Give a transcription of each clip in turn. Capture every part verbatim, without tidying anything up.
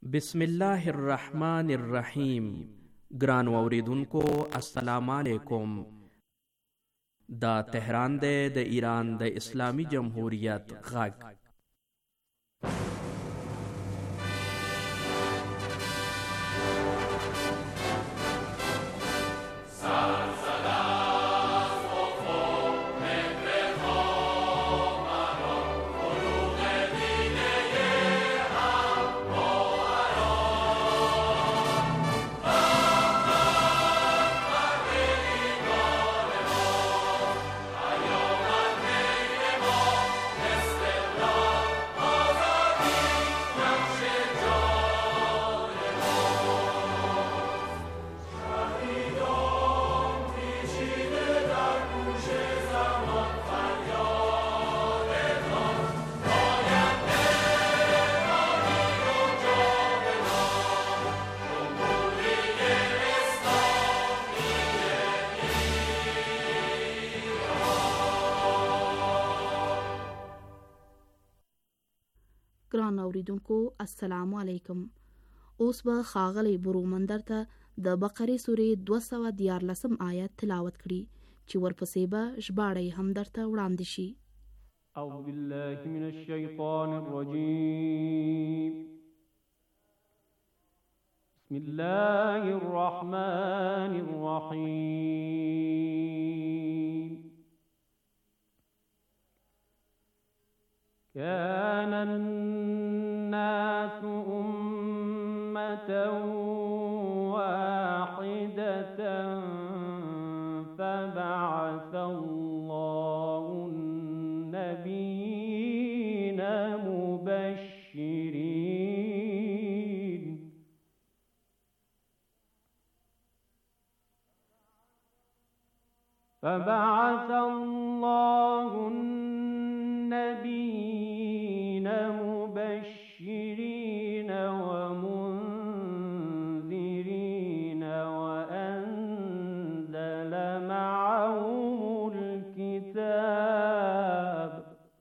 بسم الله الرحمن الرحیم. ګران اوریدونکو السلام علیکم. دا تهران دی د ایران د اسلامی جمهوریت غږ. ګران اوریدونکو السلام علیکم. اوس به ښاغلی برومندر ته د بقرې سورې دوه سوه دیارلسم آیت تلاوت کړي چې ورپسې به ژباړه یې هم درته وړاندې شي. اعوذ بالله من الشیطان الرجیم. بسم الله الرحمن الرحیم. كان الناس أمة واحدة فبعث الله النبيين مبشرين فبعث الله النبيين مبشرين ومنذرين وأنزل معهم الكتاب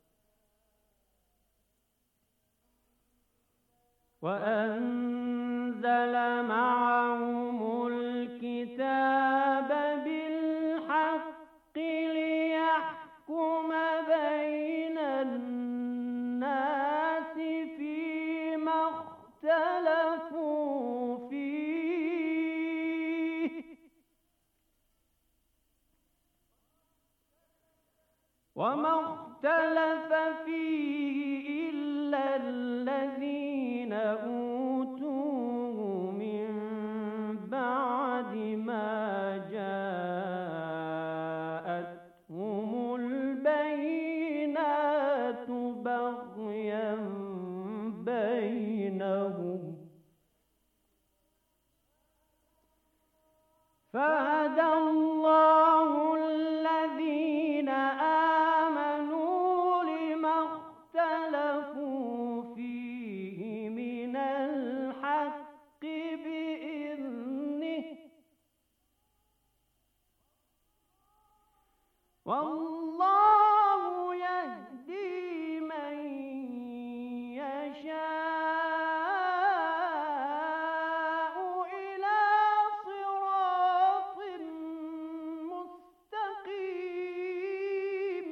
وأنزل معهم الكتاب بالحق ليحكم بين الناس فيما اختلفوا فيه وما اختلف فيه إلا الذين أوتوه من بعد ما جاءتهم البينات بغيا بينهم فهدى الله الذين آمنوا لما اختلفوا فيه من الحق بإذنه والله يهدي من يشاء إلى صراط مستقيم.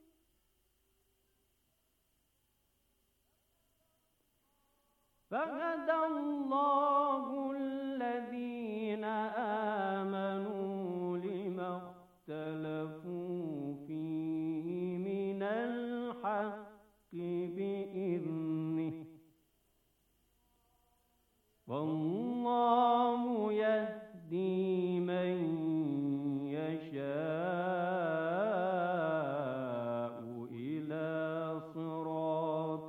فهدى الله الذين آمنوا لما اختلفوا فيه من الحق بإذنه والله يهدي من يشاء إلى صراط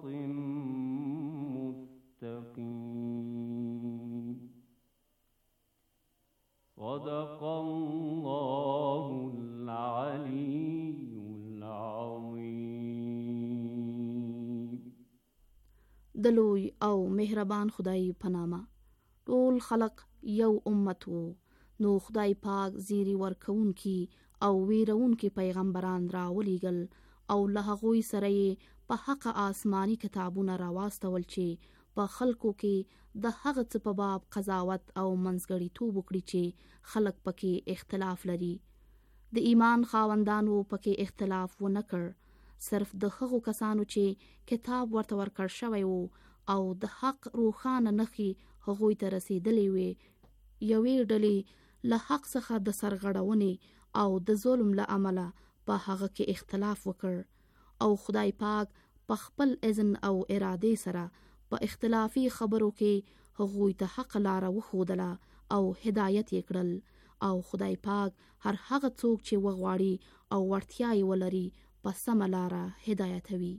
مستقيم. صدق الله العلي العظيم. د لوی او مهربان خدای په نامه. ټول خلق یو امت وو، نو خدای پاک زیری ورکوونکی او ویرونکی پیغمبران راولیږل او له هغوی سره یې په حق آسمانی کتابونه راواستول چې په خلکو کې د هغه څه په باب قضاوت او منځګړیتوب وکړي چې خلک پکې اختلاف لري. د ایمان خاوندانو پکې اختلاف ونه کړ، صرف د هغو کسانو چې کتاب ورته ورکړ شوی وو او د حق روښانه نښې هغوی ته رسیدلې وې، یوې ډلې له حق څخه د سرغړونې او د ظلم له امله په هغه کې اختلاف وکړ او خدای پاک په خپل اذن او ارادې سره په اختلافي خبرو کې هغوی ته حق لاره وښودله او هدایت یې کړل، او خدای پاک هر هغه څوک چې وغواړي او وړتیا یې ولري په سمه لاره هدایتوي.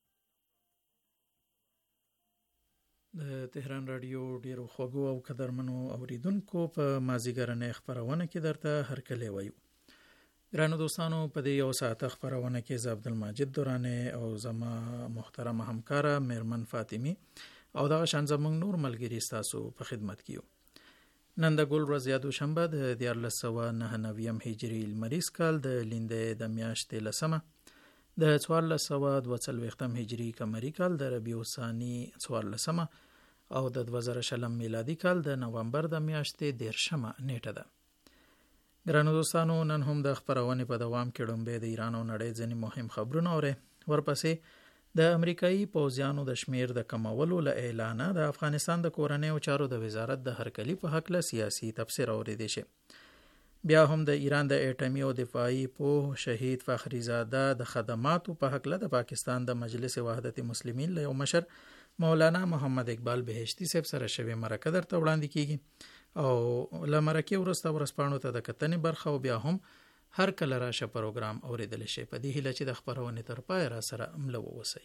د تهران رادیو ډیرو خوږو او قدرمنو اوریدونکو په مازیګرنۍ خپرونه کې درته هرکلی وایو. ګرانو دوستانو، په دې یو ساعته خپرونه کې زه عبدالمجید دورانی او زما محترمه همکاره میرمن فاطمی او دغه شان زموږ نور ملګري ستاسو په خدمت کې یو. نن د ګل ورځ یا دوشنبه د دیارلس سوه نهه نویم هجري لمریز کال د لیندۍ د میاشتې لسمه د څوارلس سوه دوه څلوېښتم هجري قمري کال د ربیع الثاني څوارلسمه او د دوه زره شلم میلادي کال د نومبر د میاشتې دیرشمه نیټه ده. ګرانو دوستانو، نن هم د خپرونې په دوام کې ډومبې د ایران او نړۍ ځینې مهم خبرونه اورئ. ورپسې د امریکایي پوځیانو د شمیر د کمولو له اعلانه د افغانستان د کورنیو چارو د وزارت د هرکلي په هکله سیاسي تبصره اوریدی شي. بیا هم د ایران د اټومي او دفاعي پوه شهید فخری زاده د خدماتو په هکله د پاکستان د مجلس وحدت مسلمین له یو مشر مولانا محمد اقبال بهشتي صاحب سره شوی مرکه درته وړاندې کیږي او له مرکې وروسته ورځپاڼو ته د کتنې برخه او بیا هم هر کله راشه پروګرام اوریدل شي. په دې هیله چې د خپرونې تر پای را سره مله ووسئ.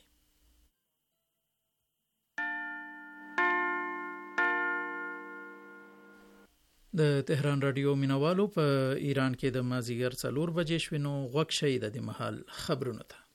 د تهران رادیو مینوالو، په ایران کې د مازیګر څلور بجې شوې، نو غوږ شئ د دې مهال خبرونو ته.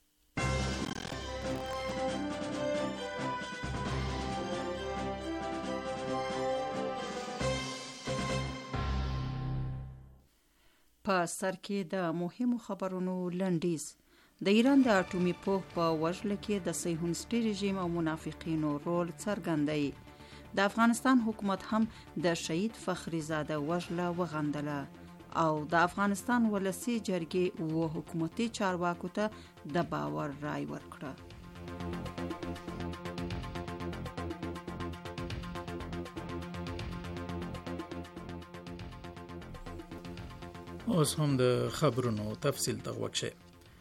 په سر کې د مهمو خبرونو لنډیز. د ایران د اټومي پوه په وژلو کې د صهیونیستي رژیم او منافقینو رول څرګند دی. د افغانستان حکومت هم د شهید فخری زاده وژله وغندله او د افغانستان ولسی جرګې و حکومتي چارواکو ته د باور رای ورکړه. اوس هم د خبرونو تفصیل ته غوږ شئ.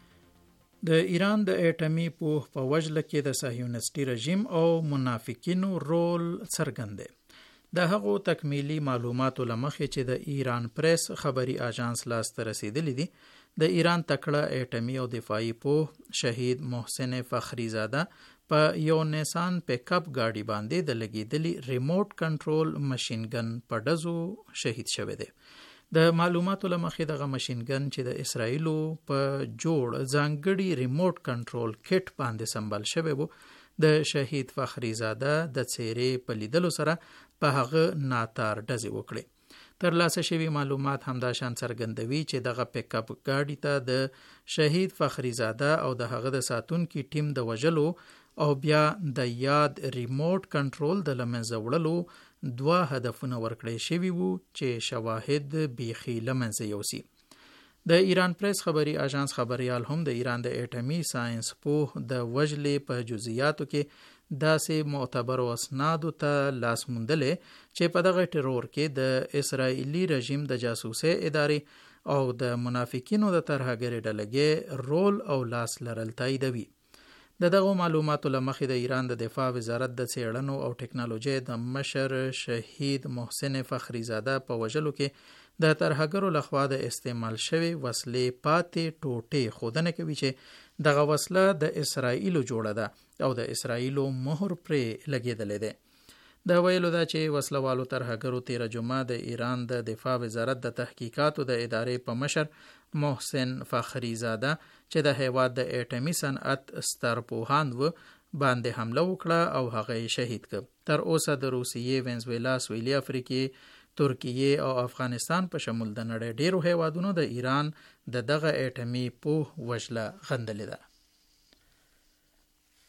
د ایران د اټومي پوه په وژله کې د صهیونیستي رژیم او منافقینو رول څرګند دی. د هغو تکمیلي معلوماتو له مخې چې د ایران پریس خبري اژانس لاسته رسیدلی دي، د ایران تکړه اټومي او دفاعي پوه شهید محسن فخری زاده په یو نیسان پیک اپ گاډي باندې د لګیدلی ریموټ کنټرول ماشين ګن په ډزو شهید شوی دی. د معلوماتو له مخې دغه ماشين ګن چې د اسرایلو په جوړ ځانګړي ریموټ کنټرول کټ باندې سمبال شوی وو، د شهید فخری زاده د څیرې په لیدلو سره په هغه ناتار ډزې وکړي. تر لاسه شوی معلومات همدا شان څرګندوي چې دغه پیک اپ گاډي ته د شهید فخری زاده او د هغه د ساتونکي ټیم د وژلو او بیا د یاد ریموټ کنټرول د لمنځه وړلو دوه هدفونه ورکړی شوي وو چې شواهد بیخي لمنځه یوسي. د ایران پریس خبري اژانس خبريال هم د ایران د اټومي ساينس پوه د وژلې په جزئیاتو کې داسې معتبر اسنادو ته لاس موندلې چې په دغه ټرور کې د اسرائیلي رژیم د جاسوسي ادارې او د منافقینو د ترهګرۍ ډلګۍ رول او لاس لرل تاییدوي. د دغه معلوماتو له مخې د ایران د دفاع وزارت د څېړنو او ټکنالوژۍ د مشر شهید محسن فخری زاده په وژلو کې د ترهګرو لخوا د استعمال شوی وسلې پاتې ټوټې ښودنه کوي چې دغه وسله د اسرائیلو جوړه ده او د اسرائیلو مهر پرې لګېدلی دی. د ویلو ده چې وسلوالو ترهګرو تیره جمعه د ایران د دفاع وزارت د تحقیقاتو د ادارې په مشر محسن فخری زاده چې د هیواد د اټومي صنعت ستر پوهاند و باندې حمله وکړه او هغه یې شهید کړ. تر اوسه د روسیې، وینزویلا، سویلي افریقې، ترکیې او افغانستان په شمول د نړۍ ډیرو هیوادونو د ایران د دغه اټومي پوه وژله غندلې ده.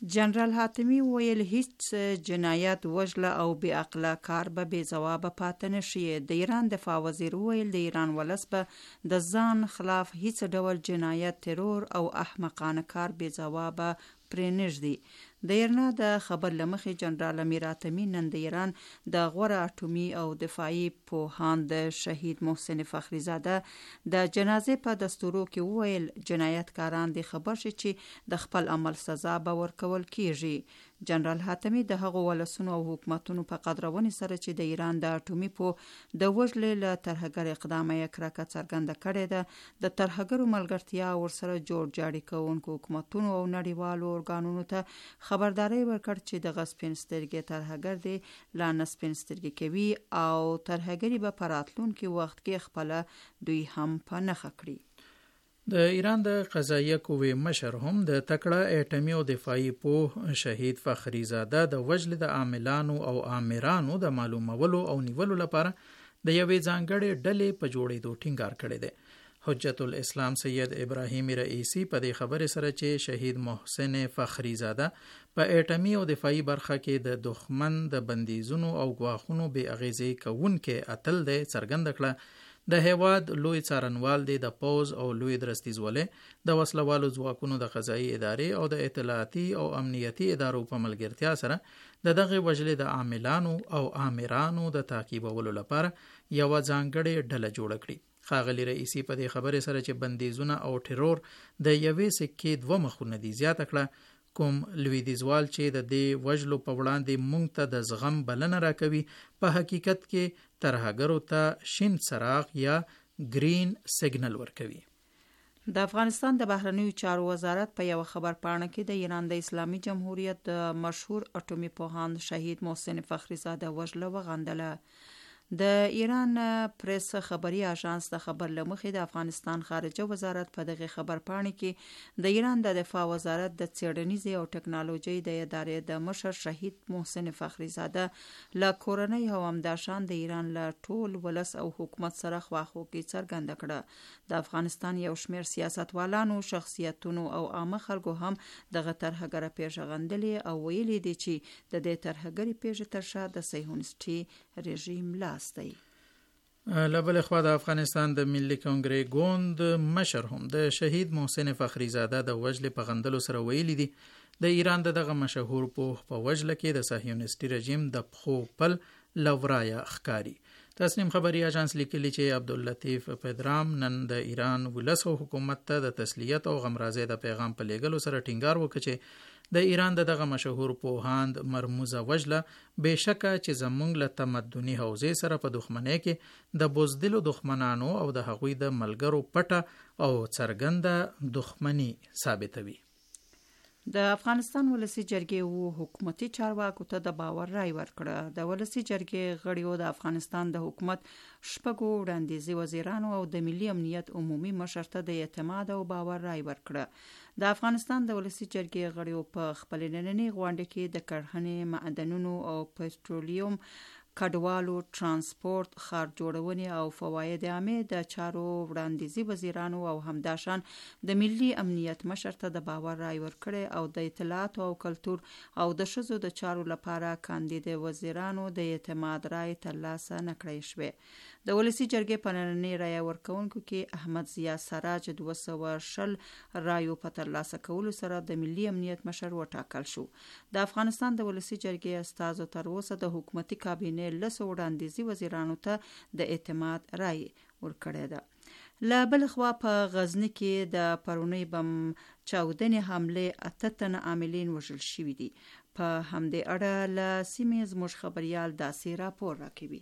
جنرال حاتمي ویل هیڅ جنایت، وژله او بې عقله کار به بې ځوابه پاتې نه شي. د ایران دفاع وزیر ویل د ایران ولس به د ځان خلاف هیڅ ډول جنایت، ترور او احمقانه کار بې ځوابه پرې نږدي. د ایرنا د خبر لمخې جنرال امیر حاتمي نن د ایران د غوره اټومي او دفاعي پوهاند د شهید محسن فخریزاده د جنازې په دستورو کې وویل جنایتکاران د خبر شي چې د خپل عمل سزا به ورکول کیږي. جنرال حاتمي د هغو ولسونو او حکومتونو په قدرونې سره چې د ایران د اټومي پوه د وژلې له ترهګر اقدام یې کرکه څرګنده کړې ده، د ترهګرو ملګرتیا ورسره جوړ جاړي کوونکو حکومتونو او نړیوالو ارګانونو ته خبرداری ورکړ چې د غسپین سترګې ترهګر دی لا نه سپین سترګې کوي او ترهګري به په راتلونکي وخت کې خپله دوی هم په نښه کړي. د ایران د قضایه قوې مشر هم د تکړه اټمي او دفاعي پوه شهید فخریزاده د وژل د عاملانو او آمرانو د معلومولو او نیولو لپاره د یوې ځانګړې ډلې په جوړېدو ټینګار کړی دی. حجت الاسلام سید ابراهیم رئیسی په دې خبرې سره چې شهید محسن فخریزاده په اټمي او دفاعي برخه کې د دښمن د بندیزونو او ګواښونو بې اغیزې کوونکې اتل دی څرګنده کړه. د هیواد لوی څارنوال دی د پوز او لوی درستیزولې د وسلوالو ځواکونو د قضایي ادارې او د اطلاعاتي او امنیتي ادارو په ملګرتیا سره د دغه وژلې د عاملانو او آمرانو د تعقیبولو لپاره یوه ځانګړې ډله جوړه کړي. ښاغلي رئیسی په دې خبرې سره چې بندیزونه او ټرور د یوې سکې دوه مخونه دي زیاته کړه. کوم لویدیځوال چې د دې وژلو په وړاندې موږ ته د زغم بلنه راکوي په حقیقت کې ترهګرو ته شین څراغ یا گرین سیګنل ورکوي. د افغانستان د بهرنیو چارو وزارت په یو خبر پاڼه کې د ایران د اسلامي جمهوریت د مشهور اټومي پوهاند شهید محسن فخریزاده وژله وغندله. د ایران پریس خبري اژانس د خبر لمخې د افغانستان خارجه وزارت په دغه خبر پاڼه کې د ایران د دفاع وزارت د څېړنیزې او ټکنالوژي د ادارې د مشر شهید محسن فخریزاده له کورنۍ او همداشان د ایران له ټول ولس او حکومت سره خواخوږي څرګنده کړه. د افغانستان یو شمېر سیاستوالانو، شخصیتونو او عامه خلکو هم دغه ترهګره پیژغندلې او ویلي دي چې د دې ترهګري پیژې تر شا د صهیونیستي رژیم لاس دی. لبل خوا د افغانستان د ملي کنګرې ګوند مشر هم د شهید محسن فخریزاده د وژلې په غندلو سره ویلي دي د ایران د دغه مشهور پوه په وژله کې د صهیونیستي رژیم د پخو پل لورایا ښکاري. تسنیم خبري اژانس لیکلي چې عبداللطیف پدرام نن د ایران ولس او حکومت ته د تسلیت او غمرازۍ د پیغام په لیږلو سره ټینګار وکړ چې د ایران د دغه مشهور پوهاند مرموزه وژله بېشکه چې زموږ له تمدني حوزې سره په دښمنۍ کې د بزدلو دښمنانو او د هغوی د ملګرو پټه او څرګنده دښمني ثابتوي. د افغانستان ولسی جرګې وو حکومتي چارواکو ته د باور رای ورکړه. د ولسی جرګې غړیو د افغانستان د حکومت شپږو وړاندیزي وزیرانو او د ملي امنیت عمومي مشر ته د اعتماد او باور رای ورکړه. د افغانستان د ولسی جرګې غړیو په خپل نننۍ غونډه کې د کرهنې، معدنونو او پټرولیم، کډوالو، ترانسپورت، ښار جوړونې او فواید عامه د چارو وړاندیزي وزیرانو او همداشان د ملي امنیت مشر ته د باور رای ورکړي او د اطلاعات او کلتور او د ښځو د چارو لپاره کاندید وزیرانو د اعتماد رای ترلاسه نکړای شوې. د ولسی جرګې په نننۍ رای ورکونکو کې احمد ضیا سراج دوه سوه شل رایو په ترلاسه کولو سره د ملي امنیت مشر وټاکل شو. د افغانستان د ولسی جرګې استازو تر اوسه د حکومتي کابینې لسو وړاندیزي وزیرانو ته د اعتماد رای ورکړی ده. له بل خوا په غزني کې د پرونی بم چاودنې حمله اته تنه عاملین وژل شوي دي. په همدې اړه له سیمې زموږ خبريال داسې راپور راکوي.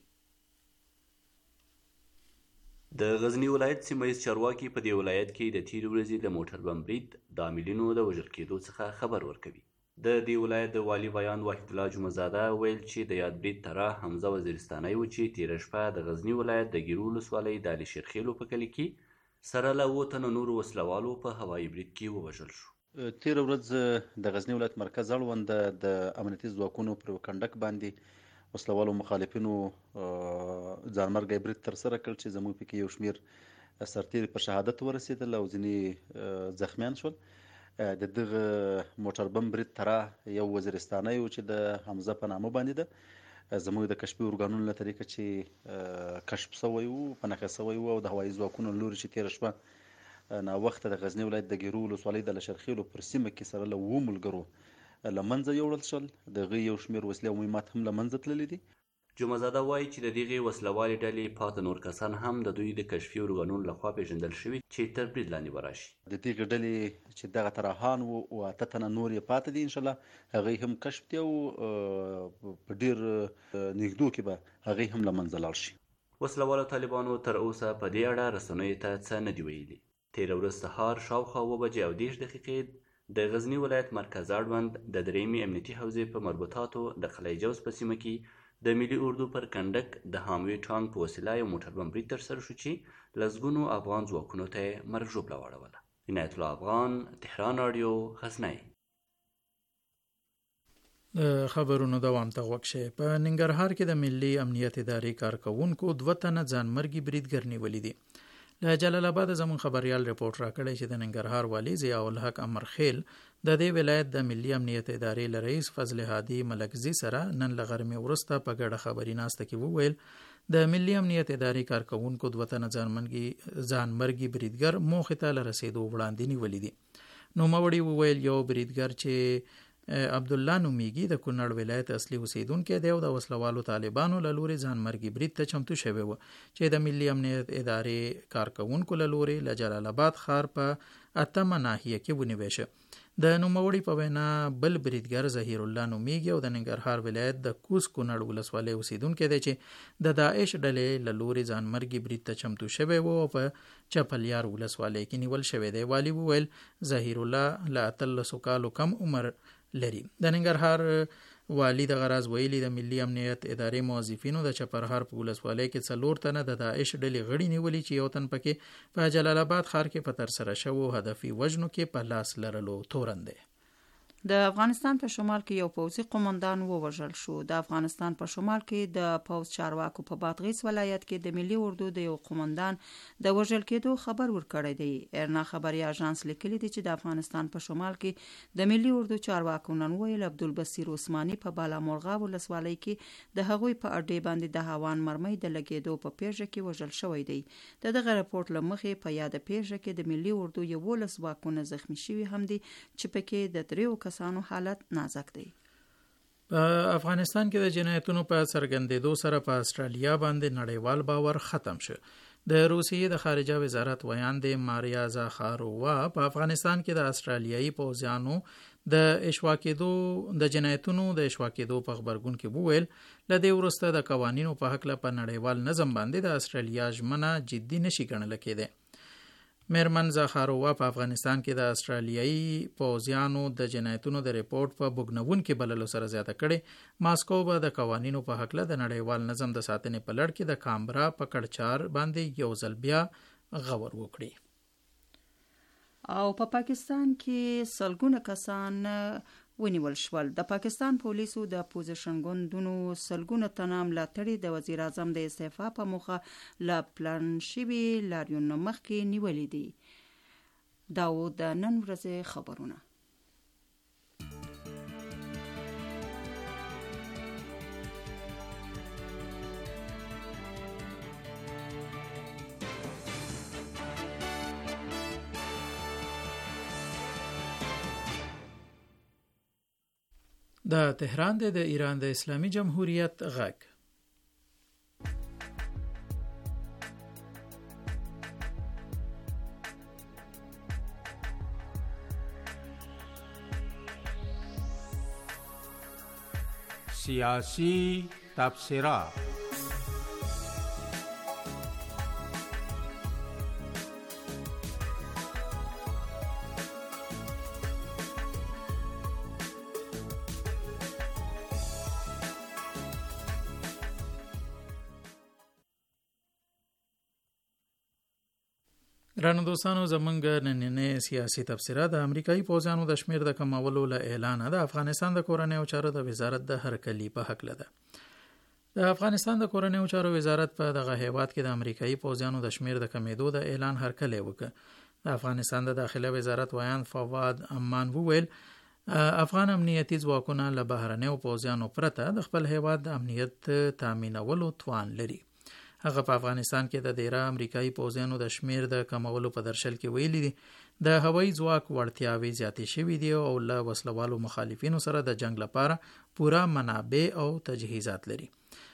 د غزنی ولایت سیمه‌ییز چارواکي په دې ولایت کې د تیرې ورځې د موټر بم برید د عاملینو د وژل کېدو څخه خبر ورکوي. د دې ولایت د والي ویان وحید الله جمعزاده ویل چې د یاد برید طرح حمزه وزیرستانی و چې تیره شپه د غزنی ولایت د ګیرو ولسوالۍ د علي شیرخیلو په کلي کې سره له اووه تنو نورو وسلوالو په هوایي برید کې ووژل شو. تیره ورځ د غزنی ولایت مرکز اړوند د امنیتي ځواکونو پر کنډک باندې وسلوالو مخالفینو ځانمرګی برید ترسره کړ چې زموږ پکې یو شمېر سرتیري په شهادت ورسېدل او ځینې زخمیان شول. د دغه موټر بم برید طرح یو وزیرستاني و چې د حمزه په نامه باندې ده. زموږ د کشفي ارګانونو له طریقه چې کشف شوی و، په نښه شوی و، او د هوایي ځواکونو له لوري چې تېره شپه ناوخته د غزني ولایت د ګیرو ولسوالۍ د لشرخیلو پر سیمه کې سره له اووه ملګرو له منځه یوړل شول. د هغوی یو شمېر وسلې او مهمات هم له منځه تللي دي. جمعزاده وایي چې د دغې وسلوالې ډلې پاته نور کسان هم د دوی د کشفي ارګانونو لخوا پیژندل شوي چې تر برید لاندې به راشي. د دغې ډلې چې دغه طراحان وو او اته تنه نور یې پاته دي، انشاءالله هغوی هم کشف دي او په ډېر نږدو کې به هغوی هم له منځه لاړ شي. وسلوالو طالبانو تر اوسه په دې اړه رسنیو ته څه نه دي ویلي. تېره ورځ سهار شاوخوا اوه بجې او دېرش دقیقې د غزني ولایت مرکز اړوند د درېیمې امنیتي حوزې په مربوطاتو د قلعه جوز په سیمه کې د ملي اردو پر کنډک د حاموي ټانک په وسیله یو موټر بم برید ترسره شو چې لسګونو افغان ځواکونو ته یې مرګ ژوبله واړوله. عنایت الله افغان، تهران راډیو، غزنی. د خبرونو دوام ته غوږ شئ. په ننګرهار کې د ملي امنیت ادارې کارکوونکو دوه تنه ځانمرګي بریدګر نیولي دي. له جلال آباد زمون خبريال رپورټ راکړی چې د ننګرهار والی ضیاء الحق امرخیل د دې ولایت د ملي امنیت ادارې له رئیس فضل هادي ملکزي سره نن له غرمې وروسته په ګډه خبري ناسته کې وویل د ملي امنیت ادارې کارکوونکو دوه تنه ځانمرګي ځانمرګي بریدګر موخې ته له رسېدو وړاندې نیولي دي. نوموړي وویل یو بریدګر چې عبد الله نومیږي د کونړ ولایت اصلي اوسیدونکی دی او د وسلوالو طالبانو له لوري ځانمرګي برید ته چمتو شوی و چې د ملي امنیت ادارې کارکوونکو له لوري له جلال آباد ښار په اتمه ناحیه کې ونیوی شو. د نوموړي په وینا بل بریدګر ظهیر الله نومیږي او د ننګرهار ولایت د کوز کونړ ولسوالۍ اوسیدونکی دی چې د داعش ډلې له لوري ځانمرګي برید ته چمتو شوی و او په چپلیار ولسوالۍ کې نیول شوی دی. والي وویل ظهیر الله له اتلسو کالو کم عمر لري. د ننګرهار والی د غراز ویلي د ملي امنیت ادارې موظفینو د چپرهار په ولسوالۍ کې څلور تنه د داعش ډلې غړي نیولي چې یو تن پکې په جلال آباد ښار کې په ترسره شوو هدفي وژنو کې په لاس لرلو تورن دی. د افغانستان په شمال کې یو پوځي قومندان ووژل شو. د افغانستان په شمال کې د پوځ چارواکو په بادغیس ولایت کې د ملي اردو د یو قومندان د وژل کېدو خبر ورکړی دی. ارنا خبري اژانس لیکلی دی چې د افغانستان په شمال کې د ملي اردو چارواکو نن ویل عبدالبصیر عثماني په بالامرغاب ولسوالۍ کې د هغوی په اډې باندې د هاوان مرمۍ د لګېدو په پیښه کې وژل شوی دی. د دغه راپورټ له مخې په یاد پیښه کې د ملي اردو یولس ځواکونه زخمی شوي هم دي چې پکې د دریو کسانو حالت نازک دی. په افغانستان کې د جنایتونو په څرګندېدو سره په استرالیا باندې نړیوال باور ختم شو. د روسیې د خارجه وزارت ویان د ماریا زاخاروا په افغانستان کې د استرالیایي پوځیانو د اشواکېدو د جنایتونو د اشواکېدو په خبرګون کې وویل له دې وروسته د قوانینو په حق له په نړیوال نظم باندې د استرالیا ژمنه جدي نشي ګڼل کېده. میرمن زاخاروا په افغانستان کې د استرالیایي پوځیانو د جنایتونو د ریپورت په بوګنون کې بللو سره زیاته کړي ماسکو به د قوانینو په حق له د نړیوال نظم د ساتنې په لړ کې د کامبرا په کړچار باندې یو ځل بیا غور وکړي. او په پا پاکستان کې سلګونه کسان ونیول شول. د پاکستان پولیسو د اپوزیشن ګوندونو سلګونه تنه ملاتړي د وزیر اعظم د استعفا په موخه لا پلان شوي لاریون مخکې نیولي دي. دا و د نن ورځې خبرونه. د تهران د ایران د اسلامي جمهوریت غږ. سیاسی تبصرات. رانو دوستانو زمونږ نننې سیاسي تبصره د امریکایي پوځیانو د شمیر د کمولو له اعلان د افغانستان د کورنیو چارو د وزارت د هرکلي په حق لده. د افغانستان د کورنیو چارو وزارت په دغه هیواد کې د امریکایي پوځیانو د شمیر د کمیدو د اعلان هرکلی وکړ. د افغانستان د داخله وزارت ویان فواد امان وویل افغان امنیتي ځواکونه له بهرنیو پوځیانو پرته د خپل هیواد د امنیت تامینولو توان لري. هغه په افغانستان کې د ډیره امریکایي پوځیانو د شمیر د کمولو په درشل کې ویلي دي د هوایي ځواک وړتیاوې زیاتې شوې دي او له وسلوالو مخالفینو سره د جنگ لپاره پوره منابع او تجهیزات لري.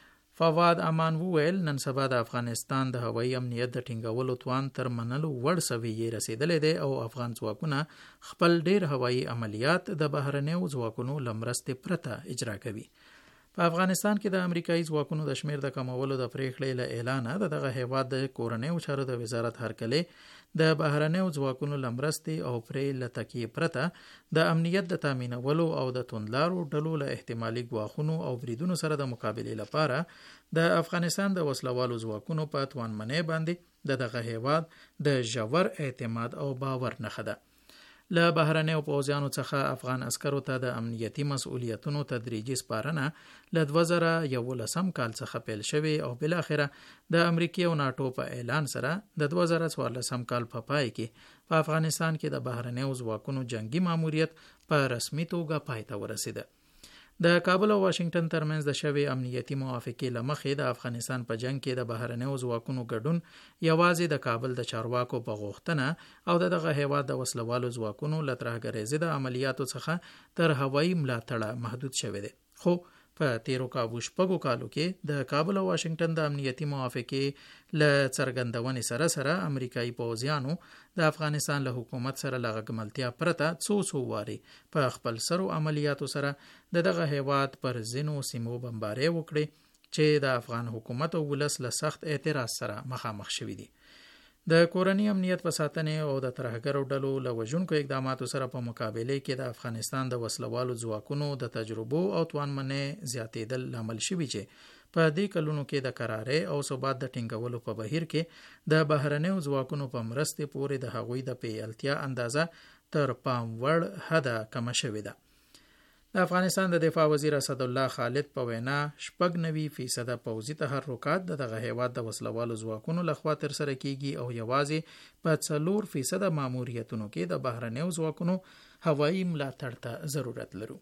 فواد امان وویل نن سبا د افغانستان د هوایي امنیت د ټینګولو توان تر منلو وړ سویې رسیدلې دی او افغان ځواکونه خپل ډیر هوایي عملیات د بهرنیو ځواکونو له مرستې پرته اجرا کوي. په افغانستان کې د امریکایي ځواکونو د شمیر د کمولو د پریکړې له اعلانه د دغه هیواد د کورنیو چارو د وزارت هرکلې د بهرنیو ځواکونو له مرستې او پرې له تکیې پرته د امنیت د تامینولو او د توندلارو ډلو له احتمالي ګواښونو او بریدونو سره د مقابلې لپاره د افغانستان د وسلوالو ځواکونو په توانمنۍ باندې د دغه هیواد د ژور اعتماد او باور نښه ده. له بهرنیو پوځیانو څخه افغان عسکرو ته د امنیتي مسؤلیتونو تدریجي سپارنه له دوه زره یولسم کال څخه پیل شوې او بالاخره د امریکا او ناتو په اعلان سره د دوه زره څوارلسم کال په پای کې په افغانستان کې د بهرنیو ځواکونو جنگي ماموریت په رسمي توګه پای ته ورسېده. د کابل او واشنگټن ترمنځ د شوی امنیتي موافقې لمخې د افغانستان په جنگ کې د بهرنیو ځواکونو ګډون یوازې د کابل د چارواکو په غوښتنه او دغه هیواد د وسلوالو ځواکونو له ترهګرۍ ضد عملیاتو څخه تر هوایي ملاتړه محدود شوی دی. خو په تیرو کابو شپږو کالو کې د کابل او واشنگټن د امنیتي موافقې له څرګندونې سره سره امریکایي پوځیانو د افغانستان له حکومت سره له غږملتیا پرته څو څو واري په خپل سرو عملیاتو سره د دغه هیواد پر ځینو سیمو بمبارۍ وکړې چې د افغان حکومت او ولس له سخت اعتراض سره مخامخ شوي دي. د کورنی امنیت په ساتنې او د ترهګرو ډلو له وژونکو اقداماتو سره په مقابله کې د افغانستان د وسلوالو ځواکونو د تجربو او توانمنۍ زیاتېدل لامل شوي چې په دې کلونو کې د قرارې او ثبات د ټینګولو په بهیر کې د بهرنیو ځواکونو په مرستې پورې د هغوی د پیلتیا اندازه تر پام وړ حده کمه شوې ده. د افغانستان د دفاع وزیر اسد الله خالد په وینا شپږ نوي فیصده پوځي تحرکات د دغه هیواد د وسلوالو ځواکونو لخوا ترسره کیږي او یوازې په څلور فیصده ماموریتونو کې د بهرنیو ځواکونو هوایي ملاتړ ته ضرورت لرو.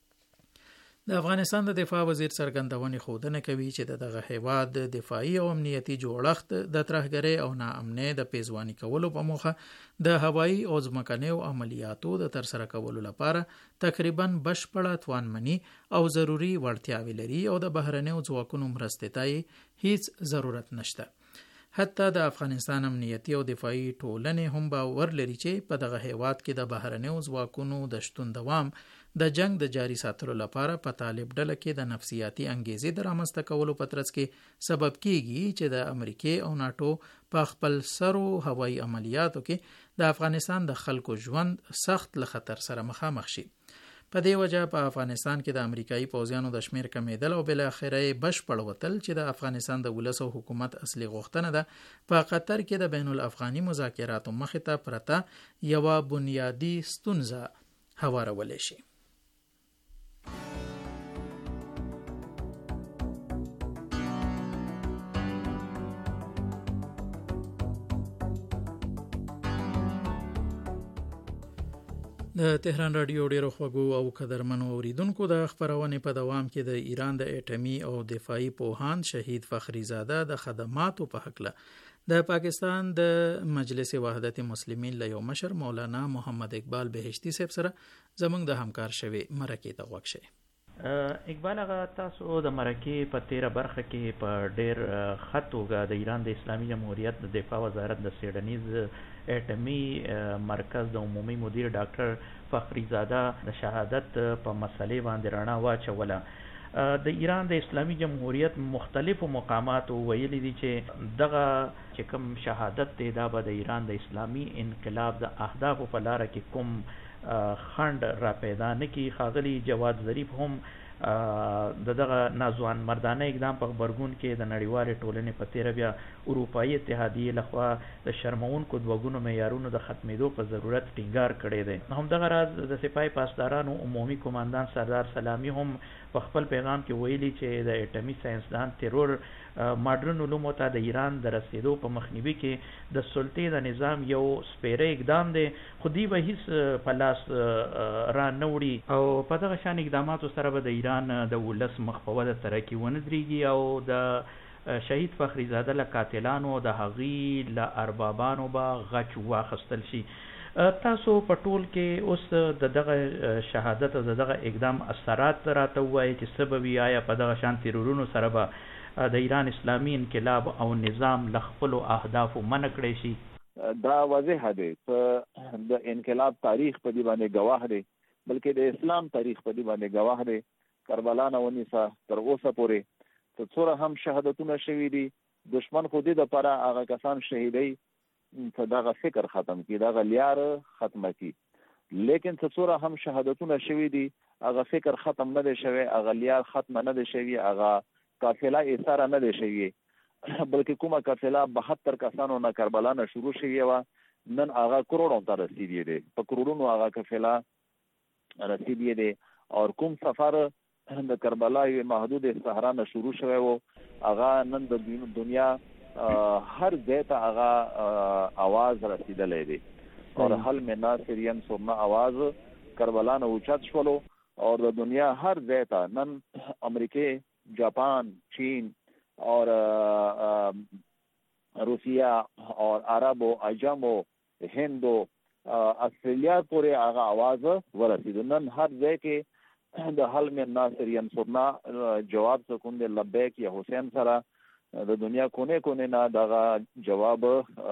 د افغانستان د دفاع وزیر څرګندونې ښودنه کوي چې د دغه هیواد دفاعي او امنیتي جوړښت د ترهګرۍ او ناامنۍ د پیزواني کولو په موخه د هوایي او ځمکنیو عملیاتو د ترسره کولو لپاره تقریبا بشپړه توانمني او ضروري وړتیاوې لري او د بهرنیو ځواکونو مرستې ته هیڅ ضرورت نشته. حتی د افغانستان امنیتي او دفاعي ټولنې هم باور لري چې په دغه هیواد کې د بهرنیو ځواکونو د شتون دوام د جنگ د جاری ساتلو لپاره په طالب ډله کې د نفسیاتي انګیزې د رامنځته کولو په ترڅ کې سبب کیږي چې د امریکا او ناتو په خپل سرو هوایي عملیاتو کې د افغانستان د خلکو ژوند سخت له خطر سره مخامخ شي. په دې وجه په افغانستان کې د امریکایي پوځیانو د شمیر کمیدل او بل اخره بشپړ وتل چې د افغانستان د ولس او حکومت اصلي غوښتنه ده په قطر کې د بین الافغاني مذاکراتو مخې ته پرته یوه بنیادی ستونزه هوارولی شي. د تهران رادیو ډیرو خوږو او قدرمنو اوریدونکو د خبرونې په دوام کې د ایران د اټومي او دفاعي پوهاند شهید فخری زاده د خدماتو په حقله د پاکستان د مجلس وحدت مسلمین له یو مشر مولانا محمد اقبال بهشتی صاحب سره زموږ د همکار شوی مرکې ته غوږ شئ. اقبال هغه تاسو د مرکې په تیره برخه کې په ډیر ښه توګه د ایران د اسلامي جمهوریت د دفاع وزارت د څیړنیز اټومي مرکز د عمومي مدیر ډاکټر فخری زاده د شهادت په مسلې باندې رڼا واچوله. د ایران د اسلامي جمهوریت مختلفو مقاماتو ویلي دي چې دغه چې کوم شهادت دی دا به د ایران د اسلامي انقلاب د اهدافو په لاره کې کوم خنډ را پیدا نه کړي. ښاغلي جواد ظریف هم د دغه ناځوان مردانه اقدام په غبرګون کې د نړیوالې ټولنې په تیره بیا اروپایي اتحادیې لخوا د شرمونکو دوه ګونو معیارونو د ختمېدو په ضرورت ټینګار کړی دی. همدغه راز د سپاه پاسدارانو عمومي قوماندان سردار سلامي هم په خپل پیغام کې ویلي چې د اټومي ساینسدان ترور ماډرن علومو ته د ایران د رسېدو په مخنیوي کې د سلطې د نظام یو سپیره اقدام دی، خو دوی به هیڅ په لاس را نه وړي او په دغه شان اقداماتو سره به د ایران د ولس مخ په وده ترقي ونه درېږي او د شهید فخری زاده له قاتلانو د هغې له اربابانو به غچ واخیستل شي. تاسو په ټول کې اوس د دغه شهادت او د دغه اقدام اثرات راته ووایئ چې څه به وي، آیا په دغه شان تیرورونو سره به د ایران اسلامي انقلاب او نظام له خپلو اهدافو منع کړی شي؟ دا واضح دی چې د انقلاب تاریخ په دې باندې گواه دی، بلکې د اسلام تاریخ په دې باندې گواه دی. کربلا نه ونیسه تر اوسه پورې چې څوره هم شهادتونه شوي دي، دشمن خو دې دپاره هغه کسان شهیدوي چې دغه فکر ختم کړي، دغه لیار ختمه کړي. لیکن چې څوره هم شهادتونه شوي دي هغه فکر ختم نه دی شوی، هغه لیار ختمه نه دی شوی، هغه قافله ایساره نه دی شوی، بلکې کومه قافله بهتر کسانو نه کربلا نه شروع شوې وه، نن هغه کروڑوں ته رسیدلی دی، په کروڑونو هغه قافله رسیدلی دی. او کوم سفر د کربلا یو محدود صحرا نه شروع شوی و، هغه نن د دنیا هر ځای ته هغه आवाज رسیدلی دی. اور حل میں ناصر ینصرنا آواز کربلا نه اوچت شولو اور د دنیا هر ځای ته نن امریکې، جاپان، چین اور روسیہ اور عرب و عجم و هند و استرالیا پورې هغه आवाज ورسېدو. نن هر ځای کې د حل میں ناصر ینصرنا جواب سکون د لبیک یا حسین سره د دنیا کونه کونه نه دغه جواب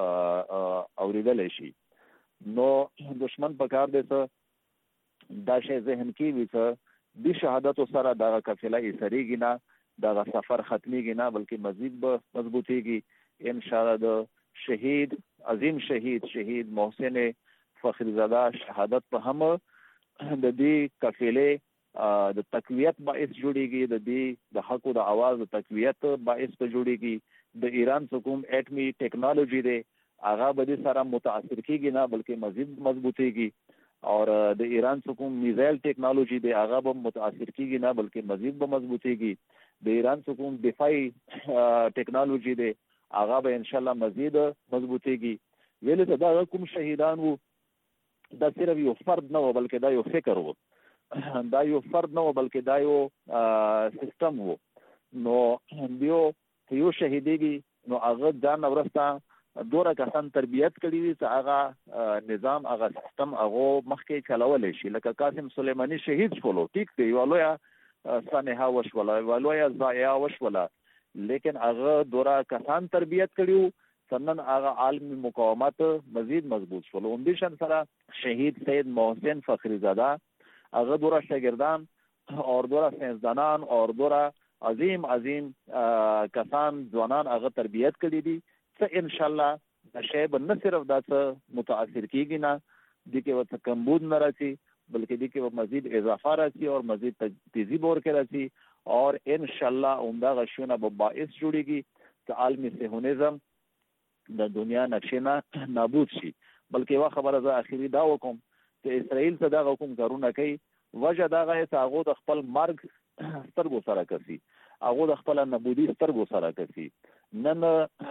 اوریدلی شي. نو دشمن په کار دی څه دا شی ذهن کې وي څه د شهادتو سره دغه قافله ایسریږي نه، دغه سفر ختمیږي نه، بلکې مزید به مضبوطیږي ان شاء الله. د شهید عظیم شهید شهید محسن فخری زاده شهادت په هم د دې قافلې د تقویت باعث جوړیږي، د دې د حق او د आवाज د تقویت باعث په جوړیږي. د ایران حکومت اټمی ټیکنالوژي دی هغه به دې سره متاثر کیږي نه، بلکې مزید مضبوطیږي. اور د ایران حکومت میزایل ټیکنالوژي دی هغه به متاثر کیږي نه، بلکې مزید به مضبوطیږي. د ایران حکومت دفاعي ټیکنالوژي دی هغه به ان شاء الله مزید مضبوطیږي. ویل ته دا کوم شهیدان وو، دا صرف یو فرد نه و، بلکې دا یو فکر وو، دا یو فرد نه و، بلکې دا یو سیستم وو. نو دیو یو شهیدیږي نو هغه ځان ورسته دوره کسان تربیت کړي دي چې هغه نظام هغه سیستم هغه مخکې چلولی شي. لکه قاسم سلیمانی شهید شولو، ټیک دی، یوه لویه سانحه وشوله، یوه لویه ضایعه وشوله، لیکن هغه دوره کسان تربیت کړي وو چې نن هغه عالمي مقاومت مزید مضبوط شولو. همدې شان سره شهید سید محسن فخری زاده هغه دوره شاګردان اور دوره ساینسدانان اور دوره عظیم عظیم کسان ځوانان هغه تربیت کړي دي چې ان شاء الله د شی به نه صرف دا څه متاثر کیږي نه، دې کې ورته کمبود نه راځي، بلکې دې کې به مزید اضافه راځي اور مزید تیزی به ورکې راځي. اور ان شاء الله همدغه شیونه به باعث جوړیږي چې عالمي صهیونیزم د دنیا نقشې نه نابود شي. بلکې یوه خبره زه اخري دا وکړم چې اسرائیل څه دغه کوم کارونه کوي، وجه دغه یې چې هغو د خپل مرګ سترګو سره کسي، هغو د خپله نبودي سترګو سره کسي. نن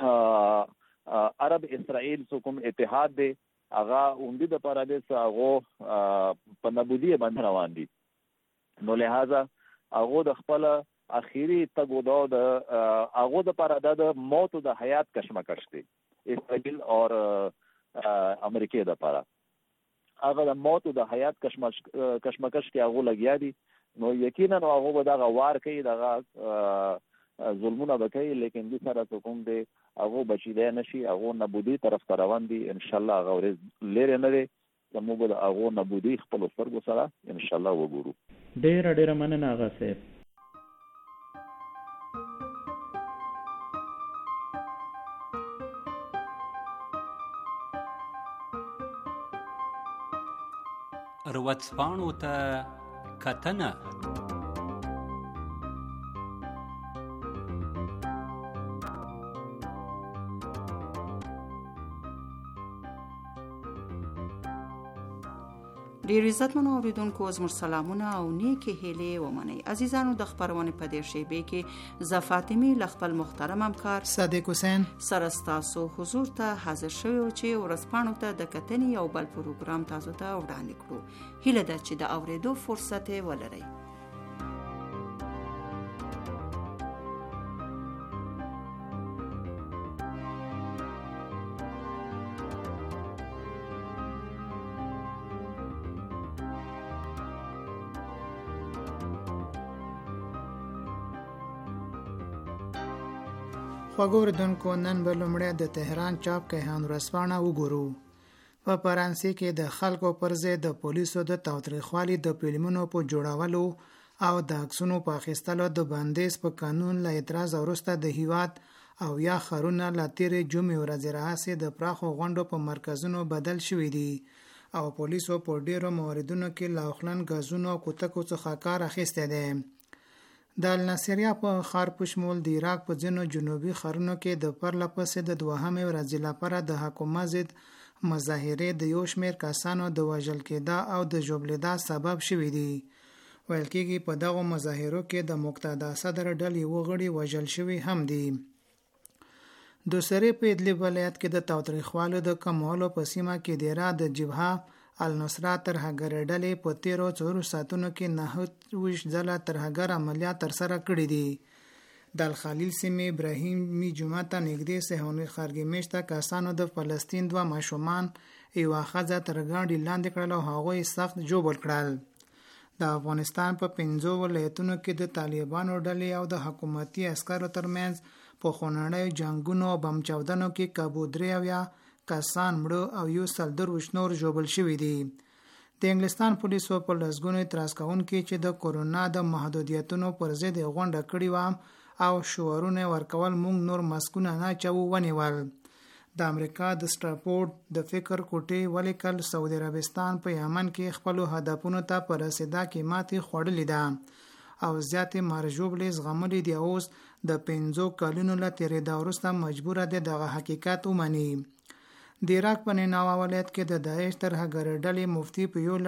عرب اسرائیل څه کوم اتحاد دی هغه اوندې دپاره دی چې هغو په نبودي باندې روان دي. نو لہذا هغو د خپله اخیري تګ و دا د هغو دپاره دا د موت او د حیات کشمکش دی، اسرائیل اور امریکې دپاره هغه د موت او د حیات کشمکش کې هغو لګیا دي. نو یقینا هغو به دغه وار کوي، دغه ظلمونه به کوي، لیکن دې سره څه کوم دی هغو بچیدی نه شي، هغو نبودي طرف ته روان دي. انشاءالله هغه ورځ لرې نه دی چې موږ به د هغو نبودي خپلو سترګو سره انشاءالله وګورو. ډېره ډېره مننه آغا صاحب. ورځپاڼو ته کتنه ډیر عزتمنو اوریدونکو زموږ سلامونه او نیکې هیلې ومنئ. عزیزانو د خپرونې په دې شیبې کې زه فاطمه له خپل محترم همکار صادق حسین سره ستاسو حضور ته حاضر شوی چې ورځپاڼو ته د کتنې یو بل پروګرام تاسو ته وړاندې کړو. هیله ده چې د اوریدو فرصت ولرئ. خوږو اوریدونکو، نن به لومړی د تهران چاپ کیهان ورځپاڼه وګورو. په فرانسې کې د خلکو پر ضد د پولیسو د تاوتریخوالي د فلمونو په جوړولو او د عکسونو په اخیستلو د بندیز په قانون له اعتراض وروسته د هیواد او یا ښارونه له تېرې جمعې ورځې راهیسې د پراخو غونډو په مرکزونو بدل شوي دي او پولیسو په ډیرو موردونو کې له اوخلن ګازونو او کوتکو څخه کار اخیستی دی. د الناصریا په ښار په شمول د عراق په ځینو جنوبي ښارونو کې د پرله پسې د دوهمې ورځې لپاره د حکومت ضد مظاهرې د یو شمېر کسانو د وژل کېدا او د ژوبلېدا سبب شوي دي. ویل کېږي په دغو مظاهرو کې د مقتدا صدر ډلې وغړي وژل شوي هم دي. د سرې په ادلب ولایت کې د تاوتریخوالو د کمولو په سیمه کې دیره د جبهه النصرا ترهګر ډلې په تیرو څلورو ساعتونو کې نهه ویشت ځله ترهګر عملیات ترسره کړي دي. د الخلیل سیمې ابراهیمي جومات ته نږدې صهیوني ښارګي میشته کسانو د فلسطین دوه ماشومان یوه ښځه تر ګاډي لاندې کړل او هغوی سخت ژوبل کړل. د افغانستان په پنځو ولایتونو کې د طالبانو ډلې او د حکومتي عسکرو ترمنځ په خونړیو جنګونو او بم چاودنو کې کابو درې اویا کسان مړه او یو سل درویشت نور ژوبل شوي دي. د انګلستان پولیسو په لسګونو اعتراض کوونکي چې د کورونا د محدودیتونو پر ضد غونډه کړې وه او شعارونه ورکول موږ نور ماسکونه نه اچوو ونیول. د امریکا د سټرپورټ د فکر کوټې ولیکل سعودي عربستان په یمن کې خپلو هدفونو ته په رسېدا کې ماتې خوړلې ده او زیاتې مارژوبلې زغملې دي. اوس د پنځو کلونو له تېرېدا وروسته مجبوره ده دغه حقیقت ومني. د عراق په نیناوا ولایت کې د داعش ترهګر ډلې مفتي په یو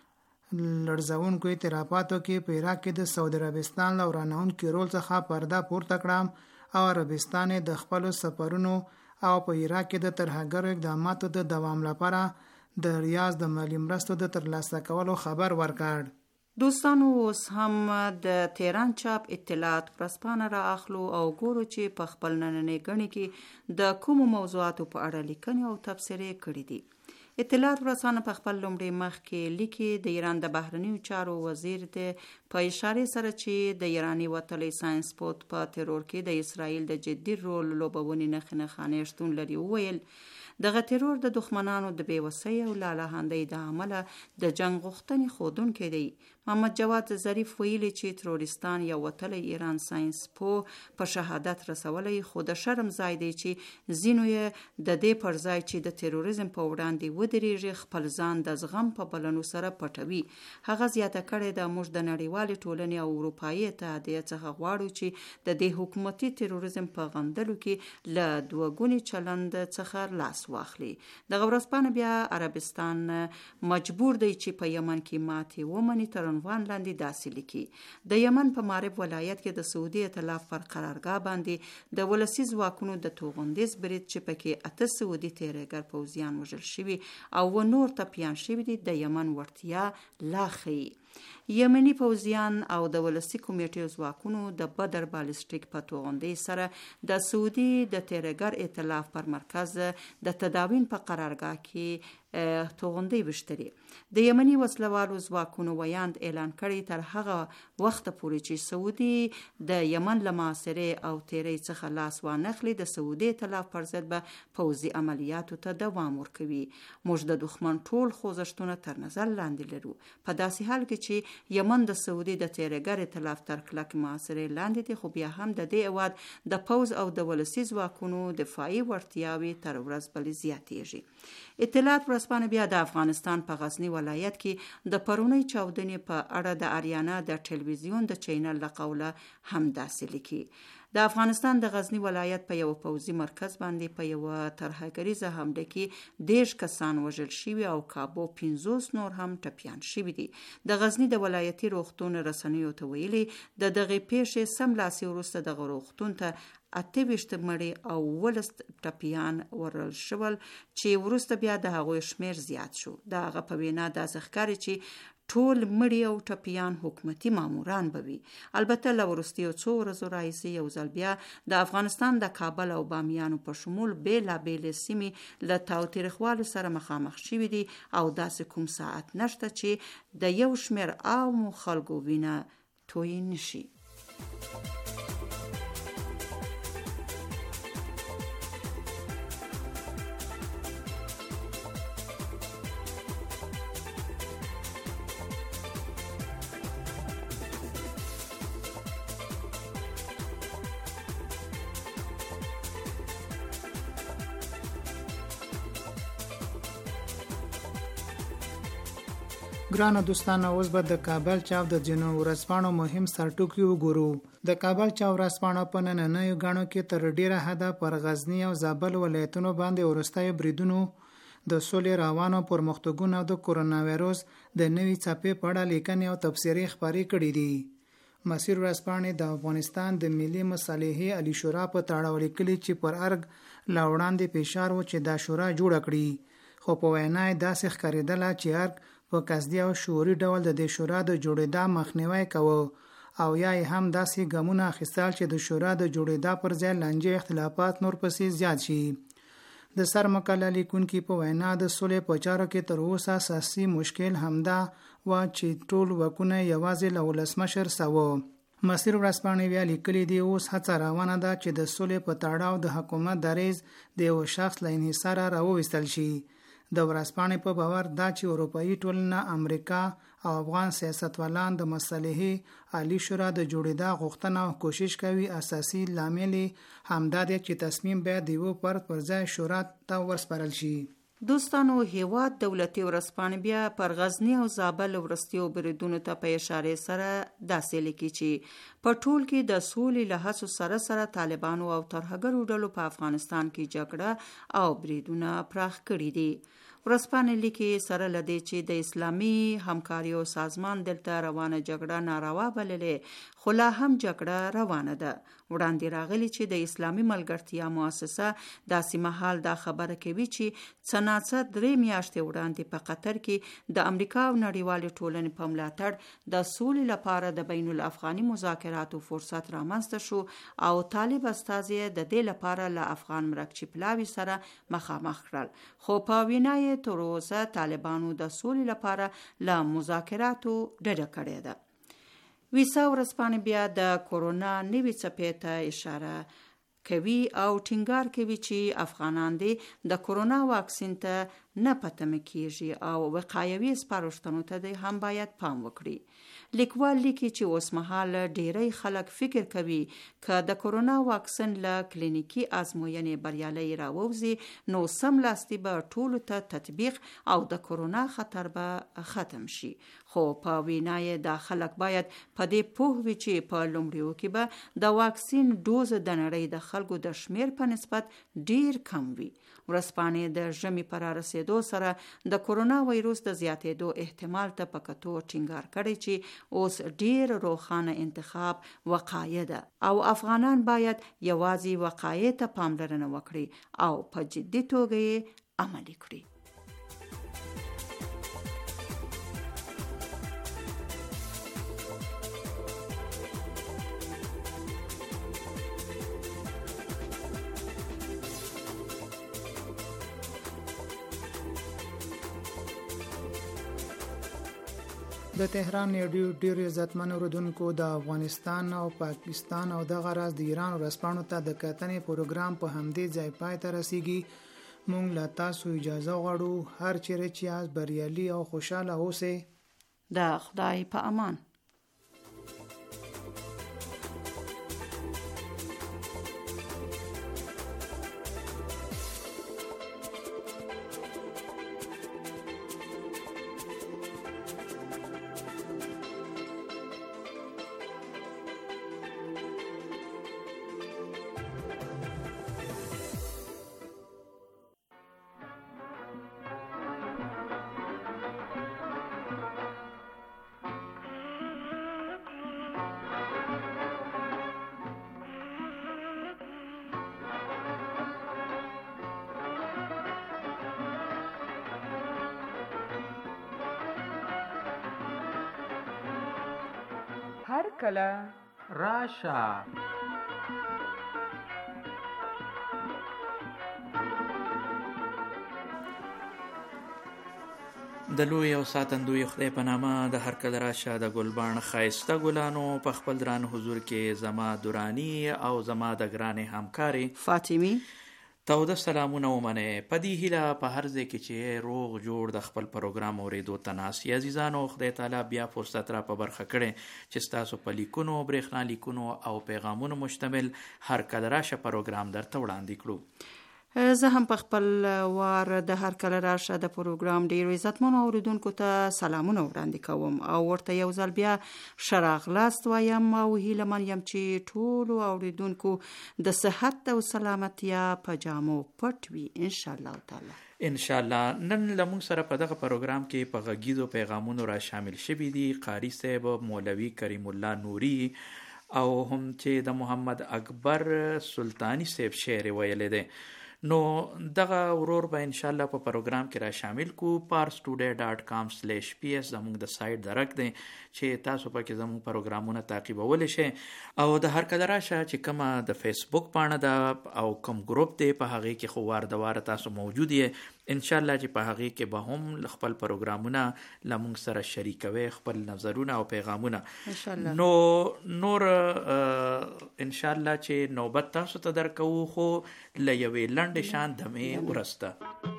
لړ لړزونکو اعترافاتو کې په عراق کې د سعودي عربستان له ورانوونکي رول څخه پرده پورته کړه او عربستان د خپلو سفرونو او په عراق کې د ترهګرو اقداماتو د دوام لپاره د ریاض د مالي مرستو د ترلاسه کولو خبر ورکړ. دوستانو، اوس هم د تهران چاپ اطلاعات ورځپاڼه را اخلو او ګورو چې په خپل نننۍ ګڼې کې د کومو موضوعاتو په اړه لیکنې او تبصرې کړي دي. اطلاعات ورځپاڼه په خپل لومړي مخ کې لیکي د ایران د بهرنیو چارو وزیر د په اشارې سره چې د ایرانی وتلی ساينس پوت په ترور کې د اسرائیل د جدي رول لوبونې نښې نښانې شتون لري وویل دغه ترور د دښمنانو د بېوسۍ او لالهاندۍ د عمله د جنگ غوښتنې ښودونکی دی. محمد جواد ظریف ویلي چې تروریستان یو وتلی ایران ساينس پو په شهادت رسولی، خو د شرم ځای دی چې ځینو یې د دې پر ځای چې د تروریزم په وړاندې ودرېږي خپل ځان د زغم په بلنو سره پټوي. هغه زیاته کړې ده موږ د نړیوالې ټولنې او اروپایي اتحادیې څخه غواړو چې د دې حکومتي تروریزم په غندلو کې له دوه ګوني چلند څخه لاس واخلي. دغه ورځپاڼه بیا عربستان مجبور دی چې په یمن کې ماتې ومني تر عنوان لاندې داسې لیکي. د یمن په مارب ولایت کې د سعودي ائتلاف پر قرارګاه باندې د ولسي ځواکونو د توغندیز برید چې پکې اته سعودي تیریګر پوځیان وژل شوي او و نور ټپیان شوي دي د یمن وړتیا لا ښیي. یمني پوځیان او د ولسي کمیټې ځواکونو د بدر بالستیک په توغندۍ سره د سعودي د تیریګر ائتلاف پر مرکز د تداوین په قرارګاه کې توغندۍ وشتري. د یمني وسلوالو ځواکونو ویاند اعلان کړی تر هغه وخت پورې چې سعودي د یمن له محاصرې او تیری څخه لاس وانخلي د سعودي ائتلاف پر ضد به پوځي عملیاتو ته دوام ورکوي. موږ د دښمن ټول خوځښتونه تر نظر لاندې لرو په داسې حال کې چې یمن د سعودي د تیریګر ائتلاف تر کلک محاصرې لاندې دی، خو بیا هم د دې هیواد د پوځ او د ولسي ځواکونو دفاعي وړتیاوې تر ورځ بلې زیاتېږي. اطلاعات ورځپاڼه بیا د افغانستان په غزنی ولایت کې د پرونی چاودنې په اړه د اریانا د ټلویزیون د چینل له قوله هم داسې لیکي. د افغانستان د غزنی ولایت په یو پوځي مرکز باندې په یو ترهګریزه حمله کې دیش کسان وژل شوي او کابو پنځوس نور هم ټپیان شوي دي. د غزنی د ولایتي روغتون رسنیو ته ویلي د دغه پیښې سملاسي وروسته دغه روغتون ته اته ویشت مړي او ولس ټپیان ورل شول چې وروسته بیا د هغوی شمیر زیات شو. د هغه په وینا داسې ښکاري چې ټول مړي او ټپیان حکومتي ماموران به وي. البته له وروستیو څو ورځو راهیسې یو ځل بیا د افغانستان د کابل او بامیانو په شمول بېلابېلې سیمې له تاوتریخوالو سره مخامخ شوي دي او داسې کوم ساعت نشته چې د یو شمېر عامو خلکو وینه توی نشي. ګرانو دوستانو، اوس به د کابل چاپ د ځینو ورځپاڼو مهم سرټوکي وګورو. د کابل چاپ ورځپاڼه په نننیو ګڼو کې تر ډیره حده پر غزنی او زابل ولایتونو باندې وروستیو بریدونو، د سولې روانو پرمختګونو او د کرونا وایروس د نوي څپې په اړه لیکنې او تبصرې خپرې کړې دي. مسیر ورځپاڼې د افغانستان د ملي مصالحې علي شورا په تړاو لیکلي چې پر ارګ لا وړاندې فشار و چې دا شورا جوړه کړي، خو په وینا یې داسې ښکارېدله چې ارګ په قصدي او شعوري ډول د دې شورا د جوړېدا مخنیوی کوه او یا هم داسې ګامونه اخیستل چې د شورا د جوړېدا پر ځای لانجې اختلافات نور پسې زیات شي. د سرمقاله لیکونکي په وینا د سولې په چارو کې تر اوسه اساسي مشکل همدا و چې ټول واکونه یوازې له ولسمشر سوه. مسیر ورځپاڼې بیا لیکلي دي اوس هڅه روانه ده چې د سولې په تړاو د حکومت دریځ د یو شخص له انحصاره راوویستل شي. د ورځپاڼې په باور دا چې اروپایي ټولنه، امریکا او افغان سیاستوالان د مصالحې عالی شورا د جوړېدا غوښتنه او کوشش کوي. اساسي لامل همدا دی چې تصمیم باید د یو فرد پر ځای شورا ته ورسپارل شي. دوستانو، هیواد دولتي ورځپاڼې بیا پر غزنی او زابل وروستیو بریدونو ته په اشارې سره داسې لیکي چې په ټول کې د سولې له هڅو سره سره طالبانو او ترهګرو ډلو په افغانستان کې جګړه او بریدونه پراخ کړي دي. ورځپاڼې لیکي سره لدی چې د اسلامي همکاریو سازمان دلته روانه جګړه ناروا بللې، خو لا هم جګړه روانه ده. وړاندې راغلی چې د اسلامي ملګرتیا مؤسسه داسې مهال دا خبره کوي چې څه ناڅه درې میاشتې وړاندې په قطر کې د امریکا او نړیوالې ټولنې په ملاتړ د سولې لپاره د بین الافغاني مذاکراتو فرصت رامنځته شو او طالب استازي د دې لپاره له افغان مرکچی پلاوي سره مخامخ کړل، خو په وینا یې تر اوسه طالبانو د سولې لپاره له مذاکراتو ډډه کړې ده. ویسا ورځپاڼې بیا د کرونا نوي څپې ته اشاره کوي او ټینګار کوي چې افغانان دې د کرونا واکسین ته نه پتمه کیږي او وقایوي سپارښتنو ته هم باید پام وکړي. لیکوال لیکي چې اوس مهال ډیری خلک فکر کوي که د کرونا واکسین له کلینیکي ازموینې بریالي راووځي نو سملاسي به ټولو ته تطبیق او د کرونا خطر به ختم شي، خو په وینا یې دا خلک باید په دې پوه وي چې په لومړیو کې به د واکسین ډوز د نړۍ د خلکو د شمیر په نسبت ډیر کم وي. ورځپاڼې د ژمي پر رسیدو سره د کرونا وایروس د زیاتېدو احتمال ته په کتو ټینګار کړی چې اوس ډیر روښانه انتخاب وقایه ده او افغانان باید یوازې وقایې ته پاملرنه وکړي او په جدي توګه یې عملي کړي. د تهران ډیو ډیر عزتمن اوردونکو، د افغانستان او پاکستان او د غراز د ایران ورځپاڼو ته د کتنې پروګرام په همدې ځای پای ته رسیږي. مونږ له تاسو اجازه غواړو. هر چیرې چې یاست بریالي او خوشاله اوسئ. د خدای په امان. هر کله راشه. د لوی او ساتندوی خدای په نامه د هر کله راشه د ګلبان ښایسته ګلانو په خپل دران حضور کې زما درانی او زما د ګرانې همکاري فاطمی تاوده سلامونه ومنه. په دې هیله په هر ځای کې چې روغ جوړ د خپل پروګرام اورېدو ته ناست یې عزیزانو، خدای تعالی بیا فرصت را په برخه کړی چې ستاسو په لیکونو، برېښنا لیکونو او پیغامونو مشتمل هر کله راشه پروګرام درته وړاندې کړو. زه هم په خپل وار د هر کله راشه د پروګرام ډیرو عزتمنو اوریدونکو ته سلامونه وړاندې کوم او ورته یو ځل بیا ښه راغلاست وایم او هیله من یم چې ټولو اوریدونکو د صحت او سلامتیا په جامو پټ وي ان شاء الله تعالی. ان شاء الله. نن لمون سره په دغه پروګرام کې په غږیزو پیغامونو را شامل شوي دي قاری صاحب، مولوي کریم الله نوري او هم چې د محمد اکبر سلطانی صاحب شعر ویلی دی. نو دغه ورور به ان شاء الله په پروګرام کې را شامل کو. parstoday dot com slash p s زموږ د سایت درک دی چې تاسو پکې زموږ پروګرامونه تعقیبولی شئ او د هر کله راشه چې کومه د فیسبوک پاڼه ده او کوم ګروپ دی په هغې کې خو وار د واره تاسو موجود یې. ان شاء الله چې په هغې کې به هم خپل پروګرامونه له موږ سره شریکوي، خپل نظرونه او پیغامونه. نو نور ان شاء الله چې نوبت تاسو ته درکو، خو له یوې لنډې شان دمې ورسته.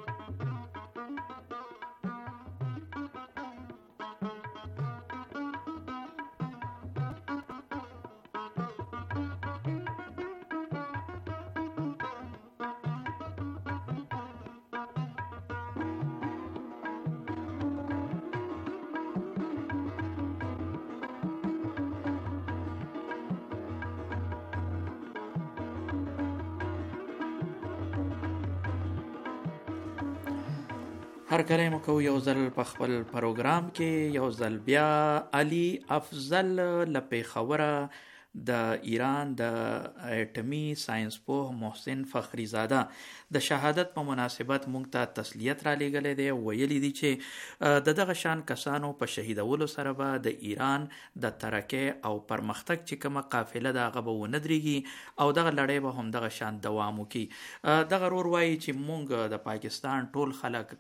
هر کله مو کو یو ځل په خپل پروګرام کې یو ځل بیا علي افضل له پیښوره د ایران د اټمی ساينس پوه محسن فخری زاده د شهادت په مناسبت مونږ ته تسلیت را لېږلی دی. ویلي دي چې د دغه شان کسانو په شهیدولو سره به د ایران د ترقۍ او پرمختګ چې کومه قافله ده هغه به ونه درېږي او دغه لړۍ به هم دغه شان دوام وکړي. دغه ورور وایي چې مونږ د پاکستان ټول خلک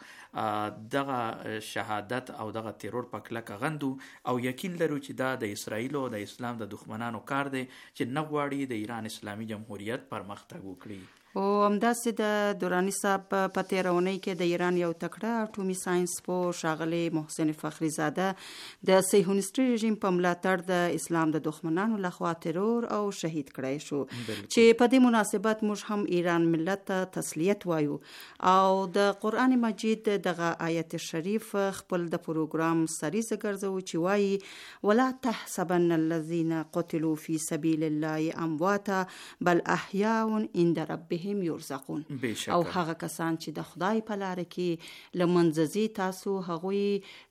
دغه شهادت او دغه تیرور په کلکه غندو او یقین لرو چې دا د اسرائیل او د اسلام د دښمنانو کار دی چې نه غواړي د ایران اسلامي جمهوریت پرمختګ وکړي. او همداسې د دورانی صاحب په تېره اونۍ کې د ایران یو تکړه اټومي ساينس پوه ښاغلی محسن فخری زاده د صهیونیستي رژیم په ملاتړ د اسلام د دښمنانو لخوا ترور او شهید کړی شو چې په دې مناسبت موږ هم ایران ملت ته تسلیت وایو او د قرآن مجید دغه آیت شریف خپل د پروګرام سریزه ګرځوو چې وایي ولا تحسبن الذين قتلوا في سبيل الله امواتا بل احياء عند ربهم یرزقون. او هغه کسان چې د خدای په لاره کې لمنځه ځي تاسو هغوی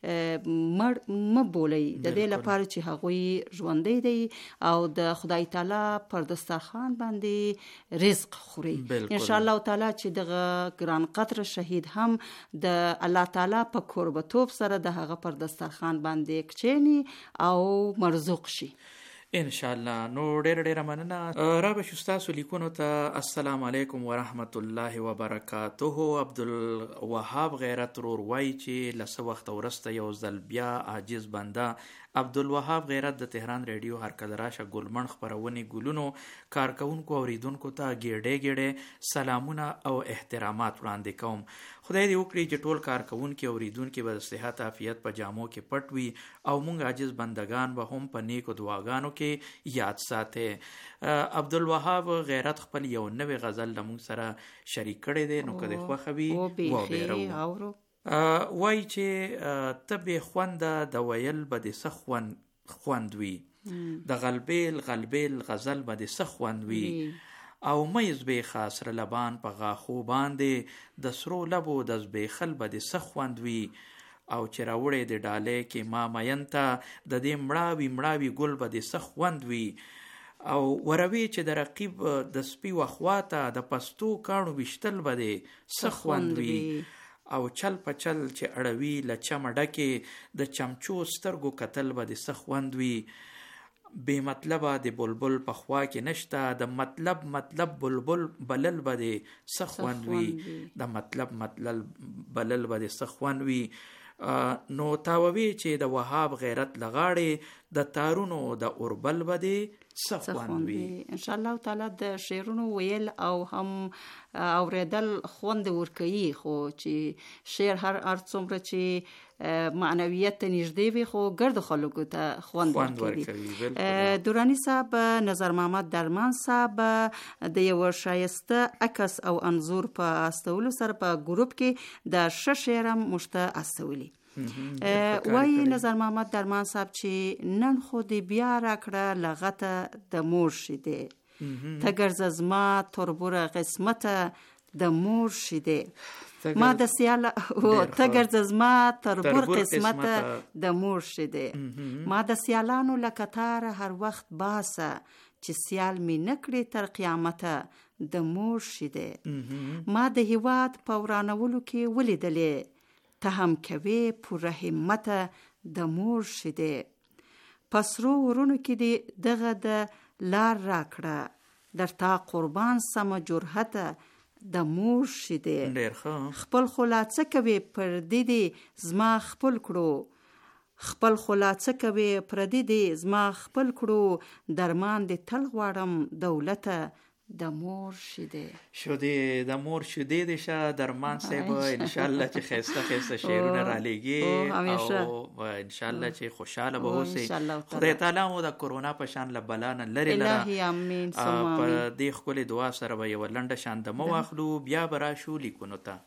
مړ مه بولئ د دې لپاره چې هغوی ژوندی دی او د خدای تعالی پر دسترخوان باندې رزق خوري. ان شاء الله تعالی چې دغه ګران قدر شهید هم د الله تعالی په قربتوب سره د هغه پر دسترخوان باندې کښېني او مرزوق شي ان شاء الله. نو ډېر ډېر مننه. را به شو ستاسو لیکونو ته. السلام علیکم ورحمت الله وبرکاته. عبدالوهاب غیرت رور وایي چې له څه وخته وروسته یو ځل بیا عاجز بنده عبدالوهاب غیرت د تهران ریډیو هر کله راشه ګلمن خپرونې ګلونو کارکونکو اوریدونکو ته ګېډې ګېډې سلامونه او احترامات وړاندې کوم. خدای دې وکړي چې ټول کارکونکي اوریدونکي به د صحت عافیت په جامو کې پټ وي او موږ عاجز بندگان به هم په نیکو دعاګانو کې یاد ساتي. عبدالوهاب غیرت خپل یو نوې غزل له موږ سره شریک کړی دی، نو که دې خوښه وي وبېرو. وایي چې ته بې خونده د ویل به دې څه خوند خوند وي، د غلبیل غلبیل غزل به دې څه خوند وي او مه زبېښه سره لبان په غاښو باندې د سرو لبو د زبېښل به دې څه خوند وي او چې راوړې د ډالۍ کې ما مین ته د دې مړاوي مړاوي ګل به دې څه خوند وي او وروي چې د رقیب د سپي وخواته د پستو کاڼو ویشتل به دې څه خوند وي او چل په چل چې اړوي له چمه ډکې د چمچو سترګو کتل به دې څه خوند وي بې مطلبه د بلبل په خوا کې نشته، د مطلب مطلب بلبل بلل به د څه خوند وي، د مطلب مطلب بلل به د څه خوند وي. نو تاووي چې د وهاب غیرت لغاړې د تارونو د اوربل به د څه خوند وي. ان شاء الله تعالی د شعرونو ویل او هم اوریدل خوند ورکوي، خو چې شعر هر هر څومره چې معنویت ته نږدې وي خو ګرد خلکو ته خوند ورکوي. دورانی صاحب، نظر محمد درمان صاحب د یو شایسته عکس او انځور په استولو سره په ګروپ کې د ښه شعر هم مشته استولي. وای نظر محمد درمان صاحب چې نن خو دې بیا راکړه لغته د مور شیدې، ته ګرځه زما تربوره قسمته د مور شیدې، ما د سیاله ته ګرځه زما تربور قسمته د مور شیدې، ما د سیالانو لکتاره هر وخت باسه، چې سیال می نکړي تر قیامته د مور شیدې، ما د هیواد په ورانولو کې ولیدلې، ته هم کوي پوره همته د مور شیدې، پسرو ورونو کې دی دغه د لار راکړه، در تا قربان سم جرحته د مور شیدې، خپل خلاصه کوي پر دې دی زما خپل کړو، خپل خلاصه کوي پر دې دی زما خپل کړو، درمان دې تل غواړم دولته د مور شیدې. شودې د مور شیدې دې شه درمان صاحب، ان شاء الله چې خسته خسته شعرونه را لېږي او ان شاء الله چې خوشاله به اوسئ. خدای تعالی مو د کورونا په شان له بلا نه لرې لره. الهي امين ثم امين. په دې ښکلې دعا سره به یوه لنډه شان دمه واخلو، بیا به راشو لیکونو ته.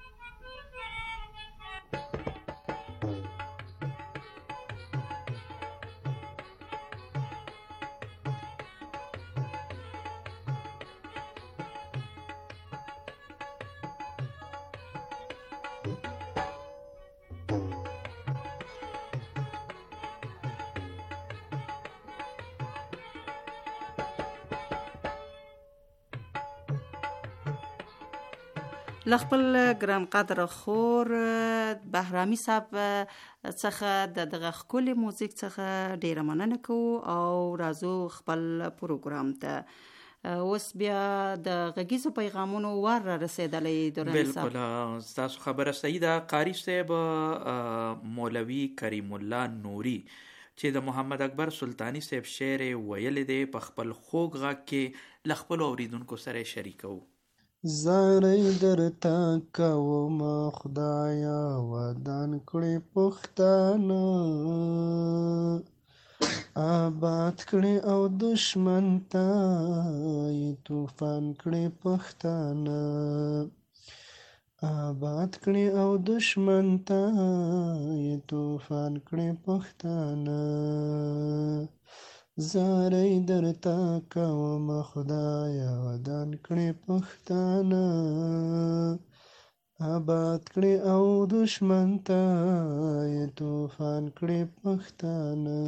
لخپل ګران قدر خور بهرامي صاحب څخه د دغه ښکلي موزیک څخه ډیره مننه کوو او راځو خپل پروګرام ته. اوس بیا د غږیزو پیغامونو وار را رسېدلی دوراني صاحب. بالکل ستاسو خبره صحیح ده. قاری صاحب مولوي کریم الله نوري چې د محمد اکبر سلطانی صاحب شعر ویلی دی په خپل خوږ غږ کې له خپلو اورېدونکو سره شریکوو. زارۍ درته کوم خدایا ودان کړې پښتانه، آباد کړې او دشمن ته یې طوفان کړې پښتانه، آباد کړې او دشمن ته یې طوفان کړې پښتانه، زارۍ درته کوم خدایا ودان کړې پښتانه، آباد کړې او دشمن ته یې طوفان کړې پښتانه،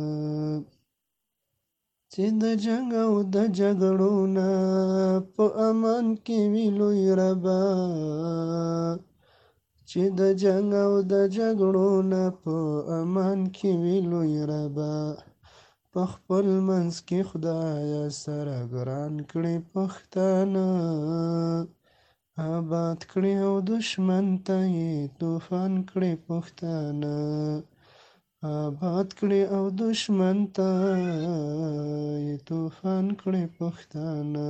چې د جنګ او د جګړو نه په امان کې وي لوی ربا، چې د جنګ او د جګړو نه په امان کې وي لوی ربا، په خپل منځ کې خدایا سره ګران کړې پښتانه، آباد کړې او دشمن ته یې طوفان کړې پښتانه، آباد کړې او دشمن ته یې طوفان کړې پښتانه،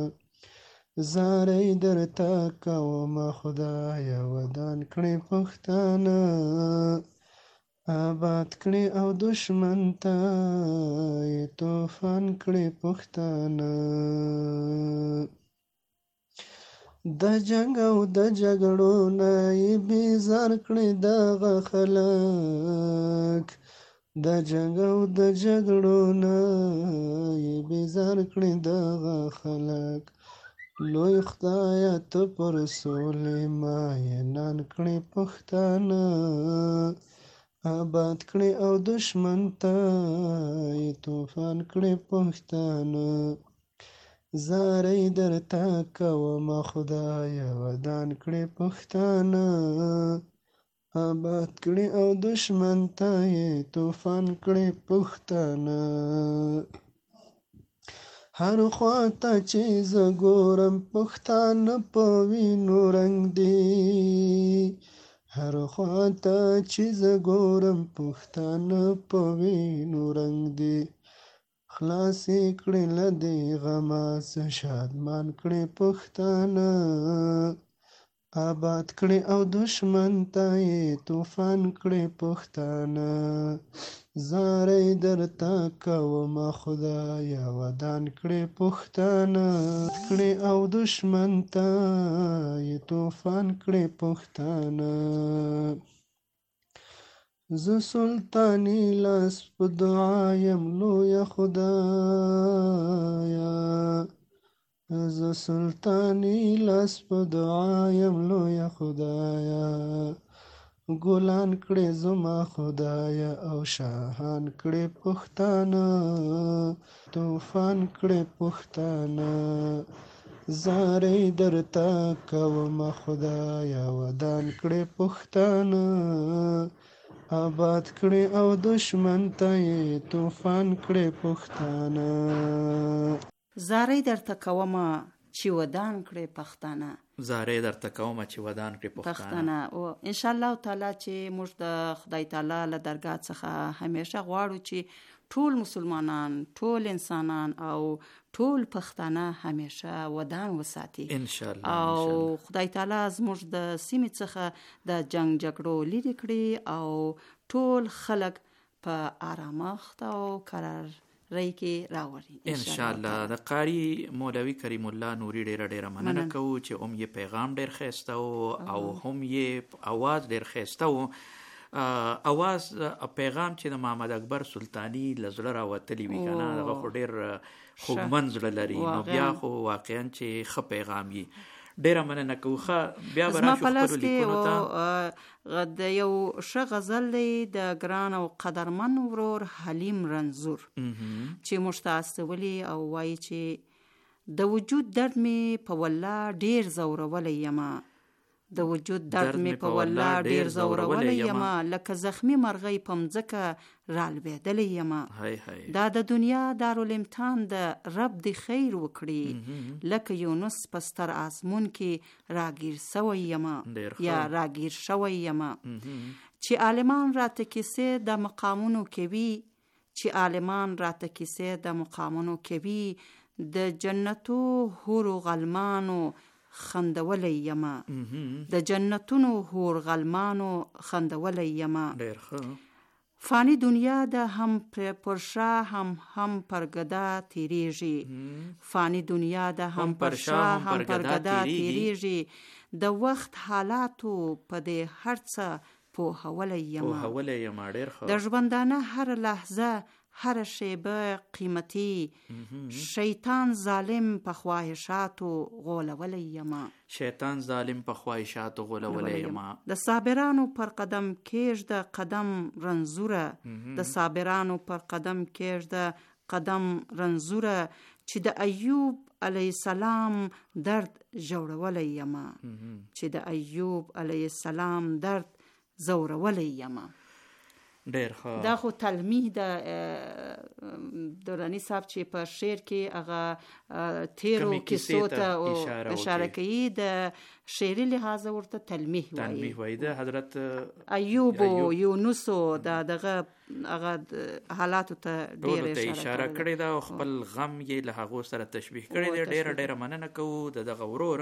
زارۍ درته کوم خدایا ودان کړې پښتانه، آباد کړې او دشمن ته یې طوفان کړې پښتانه، د جنګ او د جګړو نه یې بیزار کړې دغه خلک، د جنګ او د جګړو نه یې بیزار کړې دغه خلک، لوی خدایه ته پر سولې ماینان کړې پښتانه، آباد کړې او دشمن ته یې طوفان کړې پښتانه، زارۍ درته کوم خدایا ودان کړې پښتانه، آباد کړي او دشمن ته یې طوفان کړي پښتانه. هر خوا ته چې زه ګورم پښتانه په وینو رنګ دي. هر خوا ته چې زه ګورم پښتانه په وینو رنګ دي. خلاصې کړي له دې غمه څه شادمان کړي پښتانه. آباد کړي او دشمن ته یې طوفان کړي پښتانه. زارۍ درته کومه خدایه ودان کړي پښتانه. کړي او دشمن ته یې طوفان کړي پښتانه. زه سلطاني لاس په دعا یم لویه خدایه. زه سلطاني لاس په دعا یم لویه خدایه. ګلان کړي زما خدایه او شاهان کړي پښتانه. طوفان کړي پښتانه. زارۍ درته کومه خدایه ودان کړي پښتانه. آباد کړي او دشمن ته یې طوفان کړي پښتانه. زارۍ درته کومه چې ودان کړي پښتانه. زارۍ درته کومه چې ودان کړي پښتانه. او ان شاء الله تعالی چې موږ د خدای تعالی له درگاه څخه همیشه غواړو چې ټول مسلمانان، ټول انسانان او ټول پښتانه همیشه ودان وساتي ان شاء الله. او خدای تعالی زموږ د سیمې څخه د جنگ جګړو لرې کړي او ټول خلک په آرامښت او قرار رای کې راوړي ان شاء الله. د قاری مولوي کریم الله نوري ډیره ډیره مننه کوو چې هم یې پیغام ډیر ښایسته او هم یې اواز ډیر ښایسته و. اواز پیغام چې د محمد اکبر سلطانی لزړه راوتلی وي کنه، دغه خو ډیر خوږمن زړه لري، نو بیا خو واقعا چې ښه پیغام وي. ډیره مننه کوو. ښه بیا به راشو خپلو لیکونو ته. د یو ښه غزل دی د ګران او قدرمن ورور حلیم رنځور چې موږ ته استولی او وایي چې د وجود درد مې په والله ډیر زورولی یمه. د وجود درد مې په والله ډیر زورولی یمه. لکه زخمی مرغۍ په مځکه رالوېدلی یمه. دا د دنیا دارالامتحان د رب د خیر وکړي. لکه یونس په ستر آسمون کې راګیر سوی یمه یا راګیر شوی یمه. چې عالمان راته کیسې د مقامونو کوي، چې عالمان راته کیسې د مقامونو کوي. د جنتو حورو غلمانو خندولی یمه. د جنتونو حور غلمانو خندولی یمه. ډیر ښه. فانی دنیا د هم پر شاه هم هم پرګدا تیریږي. فانی دنیا د هم پر شاه هم پرګدا تیریږي. د وخت حالاتو په دې هر څه پوهولی یمه. پوهولی یمه. ډیر ښه. د ژوندانه هر لحظه هر شیبه قیمتي. شیطان ظالم په خواهشاتو غولولی یمه. شیطان ظالم په خواهشاتو غولولی یمه. د صابرانو پر قدم کېږده قدم رنځوره. د صابرانو پر قدم کېږده قدم رنځوره. چې د ایوب علیه السلام درد ژورولی یمه. چې د ایوب علیه السلام درد زورولی یمه. ډیر ښه. دا خو تلمیح د درانی صاحب چې په شعر کې هغه تیرو کیسو ته اشاره کوي، د شعري لحاظ ورته تلمیح وایي. تلمیح وایي. د حضرت ایوب او یونس د دغه هغه حالاتو ته ډیر اشاره کړې ده او خپل غم یې له هغو سره تشبیه کړی دی. ډیره ډیره مننه کوو د دغه ورور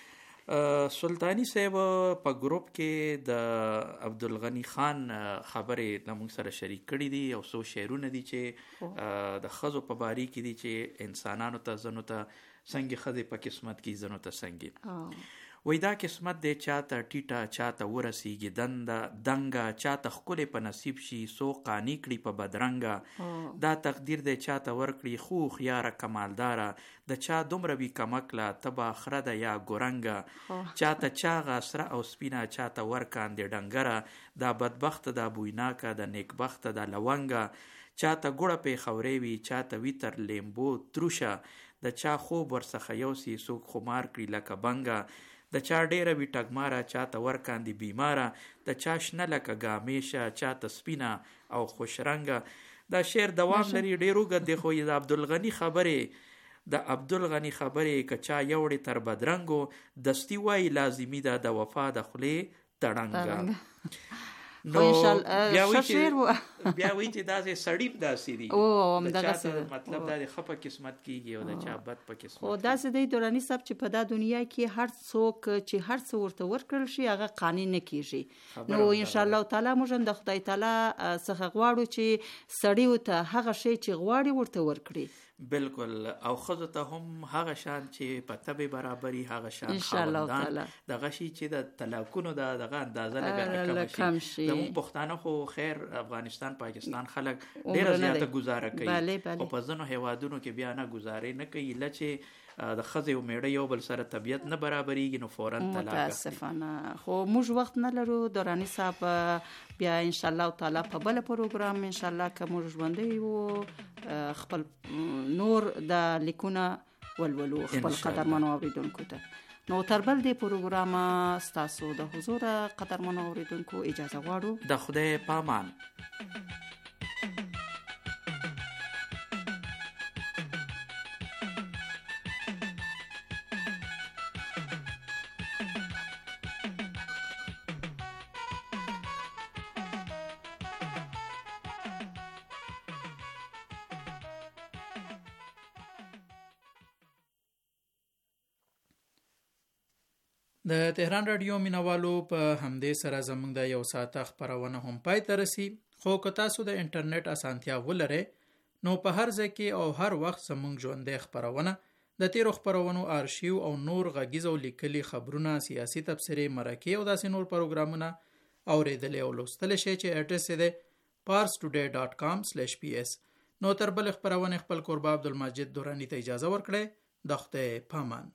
سلطانی صاحب. په ګروپ کې د عبدالغنی خان خبرې زموږ سره شریک کړي دي او څو شعرونه دي چې د ښځو په باره کې دي چې انسانانو ته ځنو ته څنګه ښځې په قسمت کې ځنو ته څنګه وای دا قسمت دی چاته ټیټه چاته ورسیږي دنده دنګه چاته ښکلې په نصیب شي سو قانع کړي په بدرنګه دا تقدیر دی چاته ورکړي خو خیاره کمالداره د چا دومره وي کمکله تبه خره ده یا ګورنګه چاته چاغه سره او سپینه چاته ورکاندې ډنګره دا بدبخته دا بویناکه د نیکبخته دا لونګه چاته ګوړه پیښورې وي چاته وي تر لیمبو تروشه د چا خوب ورڅخه یوسي څوک خمار کړي لکه بنګه د د چا ډیره وي ټګماره، چاته ورکاندي بیماره، د چا شنه لکه ګامیشه، چاته سپینه او خوش رنګه. دا شعر دوام لري، ډیر اوږد دی، خو د عبدالغني خبرې د عبدالغني خبرې که چا یوړې تر بدرنګو، دستی وای لازمي ده د وفا د خولې تړنګه. نو بیا وی چې بیا وی چې داسې سړی داسې دي او د دغه چا مطلب دا د خپه قسمت کیږي او د چا بد په قسمت. خو داسې دی دوراني صاحب چې په دا دنیا کې هر څوک چې هر څه ورته ورکړل شي هغه قانع نه کیږي. نو ان شاء الله تعالی موږ د خدای تعالی څخه غواړو چې سړی ته هغه شی چې غواړي ورته ورکړي. بالکل، او ښځو ته هم هغه شان چې په طبع برابري، هغه شان خاوندان دغه شي چې د طلاقونو د دغه اندازه لږه کم شي. زموږ پښتانه خو خیر افغانستان پاکستان خلک ډېره زیاته ګزاره کوي، خو په ځینو هیوادونو کې بیا نه ګزارې نه کوي، له چې د ښځې او میړه یو بل سره طبیعت نه برابرېږي نو فوراً طلاق. متاسفانه خو موږ وخت نه لرو دوراني صاحب، بیا ان شاء الله تعالی په بل پروګرام ان شاء الله که موږ ژوندی وو خپل نور د لیکونه ولولو خپل قدرمنو اوریدونکو ته. نو تر بل دې پروګرام ستاسو د حضور قدرمنو اوریدونکو اجازه غواړو. د خدای پامان. د تهران رادیو مینوالو په همدې سره زموږ د یو ساعته خپرونه هم پای ته رسي. خو که تاسو د انټرنیټ اسانتیا ولرئ نو په هر ځای کې او هر وخت زموږ ژوندۍ خپرونه، د تیرو خپرونو آرشیو او نور غږیز او لیکلي خبرونه، سیاسي تبصرې، مرکې او داسې نور پروګرامونه اوریدلی او لوستلی شئ چې اډرس یې دی پارس ټوډے ډاټ کام سلیش پی اس. نو تر بل خپرونې خپل کوربه عبدالمجید دورانی ته اجازه ورکړئ. د خدای پامان.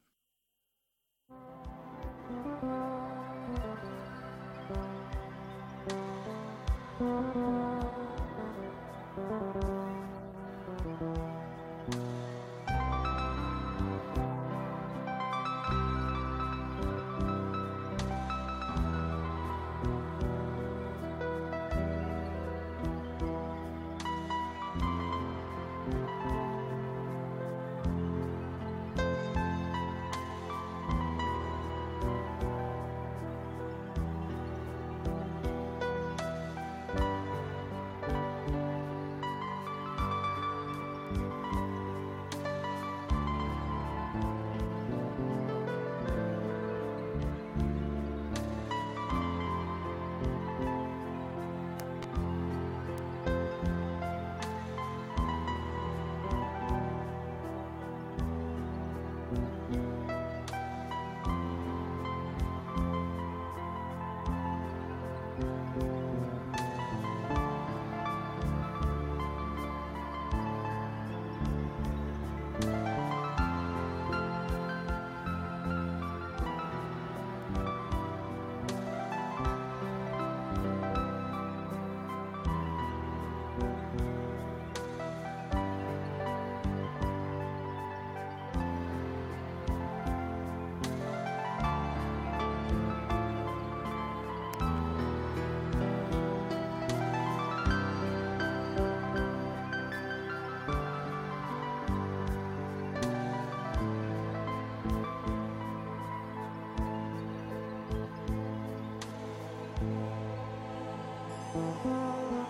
Thank you.